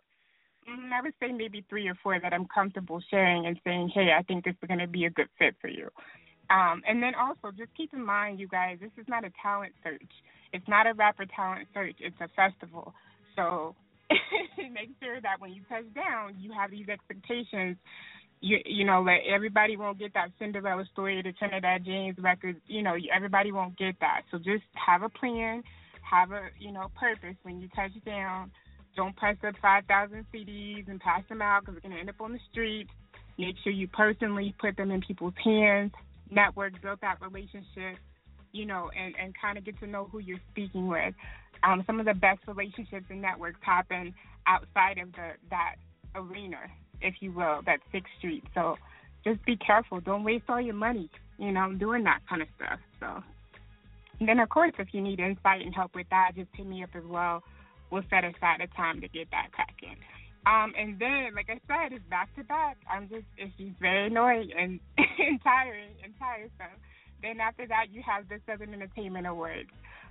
I would say maybe three or four that I'm comfortable sharing and saying, hey, I think this is going to be a good fit for you. Um, and then also just keep in mind, you guys, this is not a talent search. It's not a rapper talent search. It's a festival. So make sure that when you touch down, you have these expectations. You, you know, like everybody won't get that Cinderella story, the Trinidad James record. You know, everybody won't get that. So just have a plan, have a, you know, purpose when you touch down. Don't press up five thousand C Ds and pass them out because we're going to end up on the street. Make sure you personally put them in people's hands, network, build that relationship, you know, and, and kind of get to know who you're speaking with. Um, some of the best relationships and networks happen outside of the that arena, if you will, that Sixth Street. So just be careful. Don't waste all your money, you know, doing that kind of stuff. So, and then, of course, if you need insight and help with that, just hit me up as well. We'll set aside a time to get that cracking. Um, and then, like I said, it's back to back. I'm just, it's just very annoying and, and tiring and tiresome. Then after that, you have the Southern Entertainment Awards.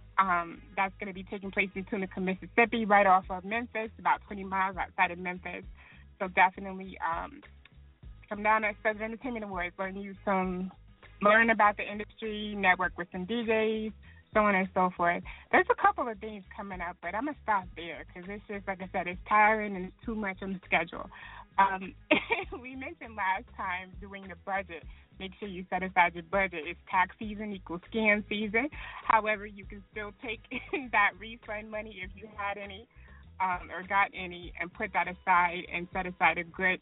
Um, that's going to be taking place in Tunica, Mississippi, right off of Memphis, about twenty miles outside of Memphis. So definitely um, come down to Southern Entertainment Awards, learn you some, learn about the industry, network with some D Js, so on and so forth. There's a couple of things coming up, but I'm going to stop there because it's just, like I said, it's tiring and it's too much on the schedule. Um, we mentioned last time doing the budget. Make sure you set aside your budget. It's tax season equals scam season. However, you can still take that refund money if you had any um, or got any and put that aside and set aside a good,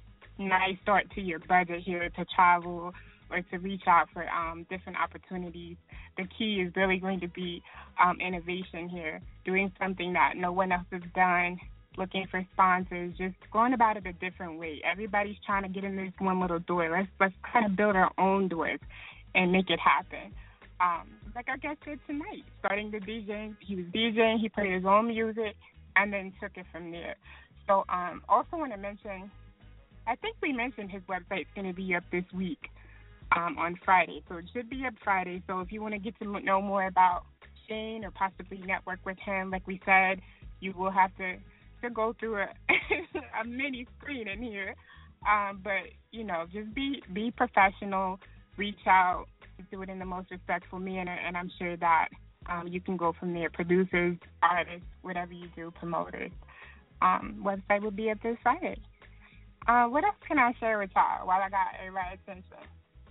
nice start to your budget here to travel or to reach out for um, different opportunities. The key is really going to be um, innovation here, doing something that no one else has done, looking for sponsors, just going about it a different way. Everybody's trying to get in this one little door. Let's let's kind of build our own doors and make it happen. Um, like our guest did tonight, starting the DJing. He was DJing, he played his own music, and then took it from there. So um, also want to mention, I think we mentioned his website's going to be up this week um, on Friday. So it should be up Friday. So if you want to get to know more about Shane or possibly network with him, like we said, you will have to to go through a, a mini screen in here. Um, but, you know, just be be professional, reach out, do it in the most respectful manner, and I'm sure that um, you can go from there. Producers, artists, whatever you do, promoters. Um, website will be up this Friday. Uh, what else can I share with y'all while I got everybody's attention?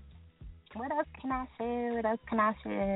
What else can I share? What else can I share?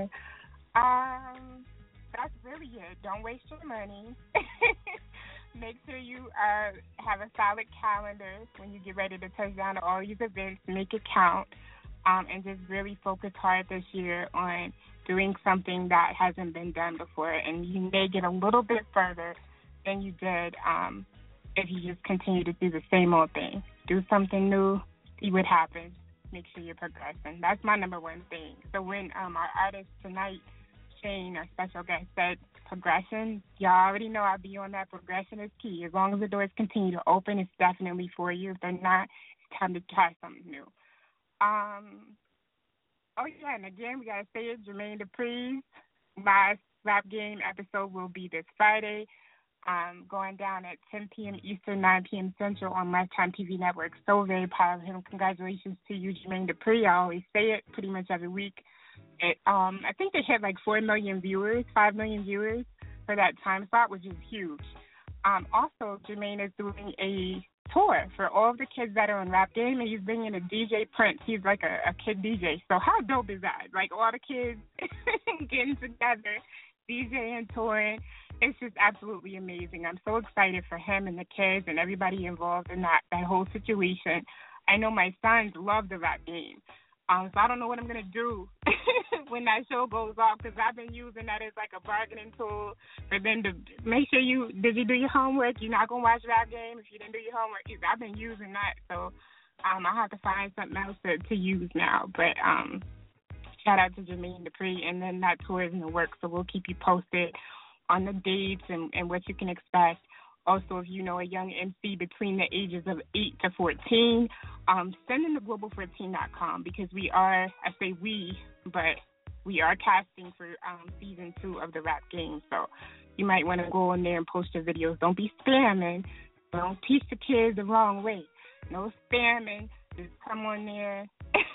Um, that's really it. Don't waste your money. Make sure you uh, have a solid calendar when you get ready to touch down to all these events. Make it count, um, and just really focus hard this year on doing something that hasn't been done before. And you may get a little bit further than you did um, if you just continue to do the same old thing. Do something new, see what happens. Make sure you're progressing. That's my number one thing. So when um, our artist tonight, Shane, our special guest, said progression, y'all already know I'll be on that. Progression is key. As long as the doors continue to open, it's definitely for you. If they're not, it's time to try something new. Um, oh, yeah, and again, we got to say it, Jermaine Dupri's last rap game episode will be this Friday, um, going down at ten p.m. Eastern, nine p.m. Central on Lifetime T V Network. So very proud of him. Congratulations to you, Jermaine Dupri. I always say it pretty much every week. It, um, I think they had like four million viewers, five million viewers for that time slot, which is huge. Um, also, Jermaine is doing a tour for all of the kids that are in Rap Game, and he's bringing a D J Prince. He's like a, a kid D J. So how dope is that? Like all the kids getting together, DJing, touring. It's just absolutely amazing. I'm so excited for him and the kids and everybody involved in that, that whole situation. I know my sons love the Rap Game. Um, so I don't know what I'm going to do when that show goes off, because I've been using that as like a bargaining tool for them to make sure you, did you do your homework? You're not going to watch Rap Game if you didn't do your homework. I've been using that. So um, I have to find something else to, to use now. But um, shout out to Jermaine Dupri. And then that tour is in the works, so we'll keep you posted on the dates and, and what you can expect. Also, if you know a young M C between the ages of eight to fourteen, um, send them to global fourteen dot com, because we are, I say we, but we are casting for um, season two of the Rap Game. So you might want to go on there and post your videos. Don't be spamming. Don't teach the kids the wrong way. No spamming. Just come on there,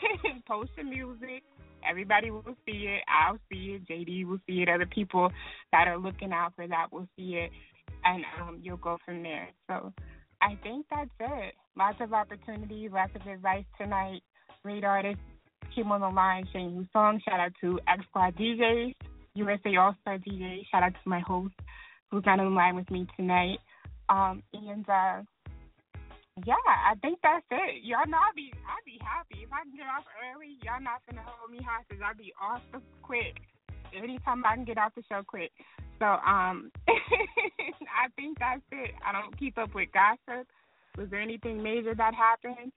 post your music. Everybody will see it. I'll see it. J D will see it. Other people that are looking out for that will see it. And um, you'll go from there. So I think that's it. Lots of opportunities, lots of advice tonight. Great artists came on the line, Shane Wu Song. Shout out to X Squad D Js, U S A All-Star D Js. Shout out to my host who's on the line with me tonight. Um, and, uh, yeah, I think that's it. Y'all know I'll be, I'll be happy. If I can get off early, y'all not going to hold me hostage. I'll be off the quick. Anytime I can get off the show quick. So um, I think that's it. I don't keep up with gossip. Was there anything major that happened?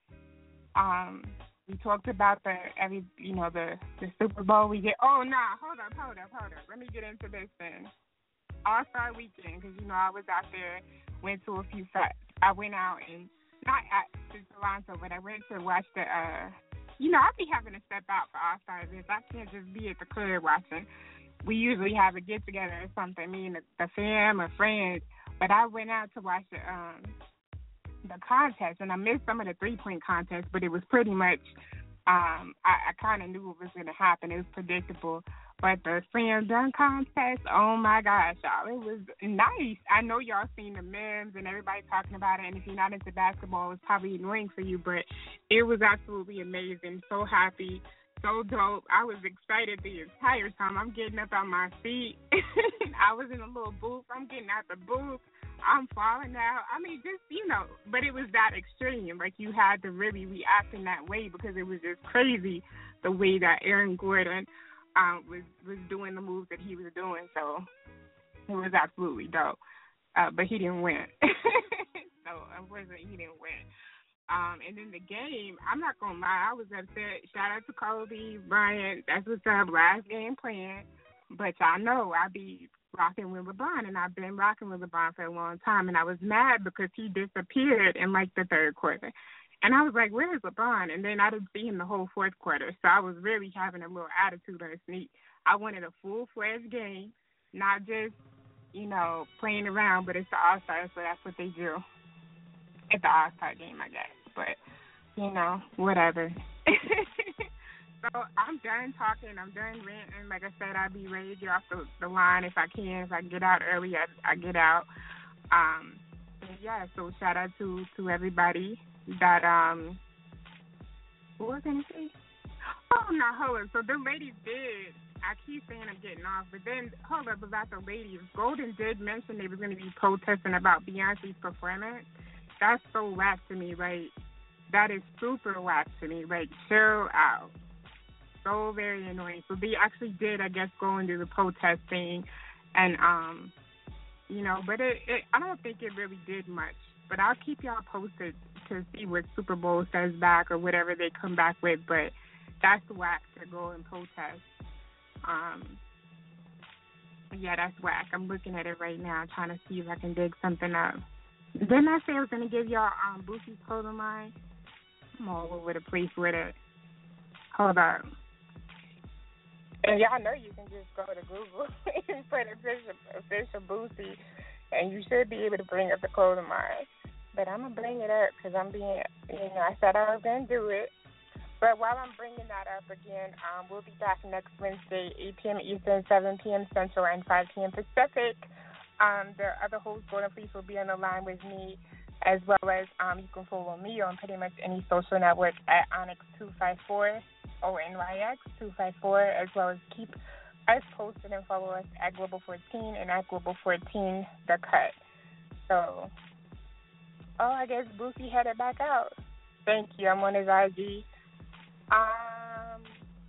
Um, we talked about the every you know the, the Super Bowl. We get oh nah, hold up, hold up, hold up. Let me get into this thing. All Star Weekend, because you know I was out there, went to a few sets. I went out and not at Toronto, but I went to watch the. Uh, you know I be having to step out for All Star events. I can't just be at the crib watching. We usually have a get together or something, me and the, the fam or friends. But I went out to watch the um, the contest, and I missed some of the three point contest. But it was pretty much um, I, I kind of knew what was going to happen. It was predictable. But the slam dunk contest, oh my gosh, y'all, it was nice. I know y'all seen the memes and everybody talking about it. And if you're not into basketball, it's probably annoying for you. But it was absolutely amazing. So happy. So dope. I was excited the entire time. I'm getting up out my seat. I was in a little booth. I'm getting out the booth. I'm falling out. I mean, just, you know, but it was that extreme. Like, you had to really react in that way because it was just crazy the way that Aaron Gordon um, was, was doing the moves that he was doing. So it was absolutely dope. Uh, but he didn't win. So, unfortunately, he didn't win. Um, and then the game, I'm not going to lie, I was upset. Shout out to Kobe Bryant. That's what's up, last game playing. But I know I be rocking with LeBron, and I've been rocking with LeBron for a long time. And I was mad because he disappeared in, like, the third quarter. And I was like, where's LeBron? And then I didn't see him the whole fourth quarter. So I was really having a little attitude on his sneak. I wanted a full-fledged game, not just, you know, playing around, but it's the All-Star, so that's what they do at the All-Star game, I guess. But, you know, whatever. So I'm done talking. I'm done ranting. Like I said, I'll be ready to get off the, the line if I can. If I can get out early, I, I get out. Um, and yeah, so shout out to, to everybody that, um, what was I going to say? Oh, no, hold up. So the ladies did. I keep saying I'm getting off, but then, hold up, about the ladies. Golden did mention they were going to be protesting about Beyonce's performance. That's so whack to me. Like, that is super whack to me. Like, chill out. So very annoying. So they actually did, I guess, go and do the protest thing and, um, you know, but it, it I don't think it really did much. But I'll keep y'all posted to see what Super Bowl says back or whatever they come back with. But that's whack to go and protest. Um, yeah, that's whack. I'm looking at it right now, trying to see if I can dig something up. Didn't I say I was going to give y'all um, Boosie's clothing line? I'm all over the place with it. Hold up. And y'all know you can just go to Google and put official, official Boosie, and you should be able to bring up the clothing line. But I'm going to bring it up because I'm being, you know, I said I was going to do it. But while I'm bringing that up again, um, we'll be back next Wednesday, eight p.m. Eastern, seven p.m. Central, and five p.m. Pacific. Um, the other host, Golden Fleece, will be on the line with me, as well as um, you can follow me on pretty much any social network at Onyx two five four, O N Y X two five four, as well as keep us posted and follow us at Global fourteen and at Global fourteen The Cut. So, oh, I guess Boosie headed back out. Thank you. I'm on his I G. Um,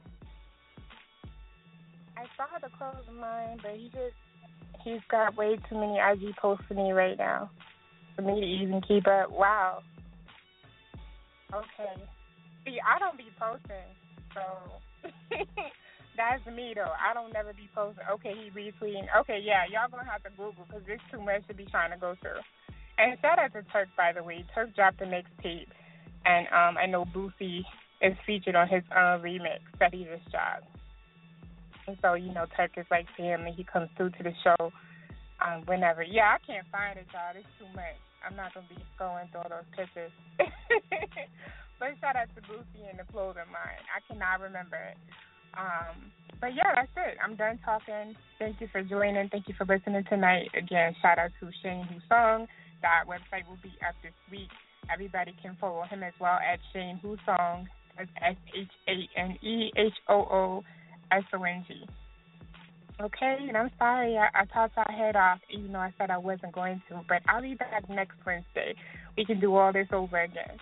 I saw the closing line, but he just, he's got way too many I G posts for me right now for me to even keep up. Wow. Okay. See, I don't be posting, so that's me, though. I don't never be posting. Okay, he retweeting. Okay, yeah, y'all going to have to Google because there's too much to be trying to go through. And shout out to Turk, by the way. Turk dropped the mixtape, and um, I know Boosie is featured on his uh, remix that he just dropped. And so, you know, Turk is like family. He comes through to the show um, whenever. Yeah, I can't find it, y'all. It's too much. I'm not going to be going through all those pictures. But shout out to Boosie and the clothing line. I cannot remember it. Um, but, yeah, that's it. I'm done talking. Thank you for joining. Thank you for listening tonight. Again, shout out to Shane Husong. That website will be up this week. Everybody can follow him as well at Shane Husong. That's S H A N E H O O S O N G. Okay, and I'm sorry I, I talked our head off, even though I said I wasn't going to, but I'll be back next Wednesday. We can do all this over again.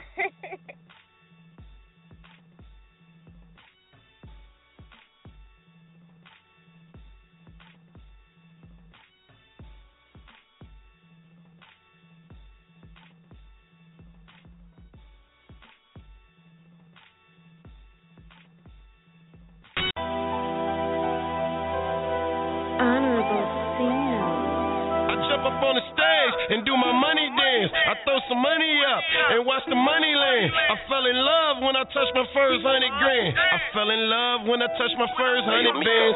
On the stage and do my money dance. I throw some money up and watch the money land. I fell in love when I touched my first hundred grand. I fell in love when I touched my first hundred bands.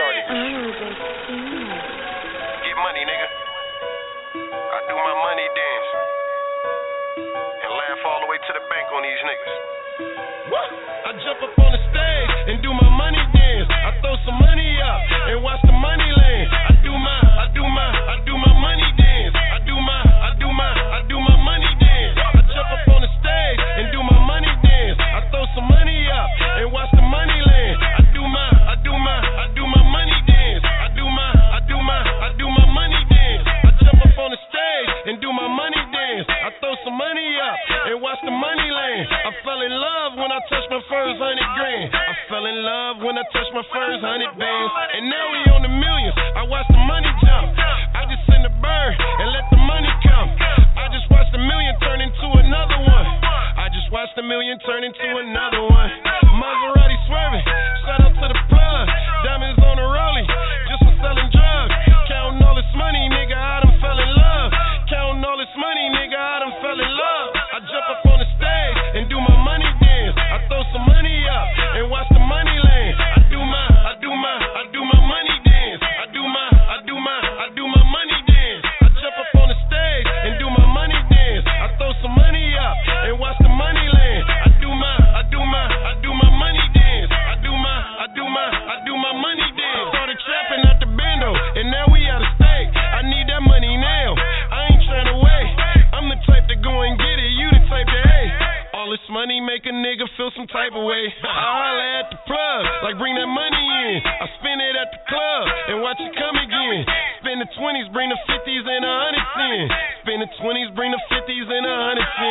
Get money, nigga. I do my money dance and laugh all the way to the bank on these niggas. What? I jump up on the stage and do my money dance. I throw some money up and watch the money land. I do my, I do my, I do my money dance. I do my, I do my, I do my money dance. I jump up on the stage and do my money dance. I throw some money up and watch the money land. I do my, I do my, I do my money dance. I do my, I do my, I do my money dance. I jump up on the stage and do my money dance. I throw some money up and watch the money land. I fell in love when I touched my first hundred grand. I fell in love when I touched my first hundred bands. And now we on the millions. I watch the money jump. I just send a bird and let the money come. I just watched a million turn into another one. I just watched a million turn into another one. Maserati swerving. Shout out to the plug. Diamonds on the rollie. Just for selling drugs. Counting all this money, nigga. I done fell in love. Counting all this money, nigga. I done fell in love. I jump up on the stage and do my money dance. I throw some money up and watch the money land. I do my, I do my, I do my money dance. I do my, I do my, I do my money dance. I jump up on the stage and do my money dance. I throw some money up and watch the money land. I do my, I do my, I do my money dance. I do my, I do my, I do my money dance. Started trapping at the bando and now we out of state. I need that money now. I ain't trying to wait. I'm the type to go and get it. You the type to hate. All this money make a nigga feel some type of way. I holla at the plug, like bring that money in. I spend it at the club and watch it come again. Spend the twenties, bring the fifties and the hundreds in. Spend the twenties, bring the fifties and the hundreds in.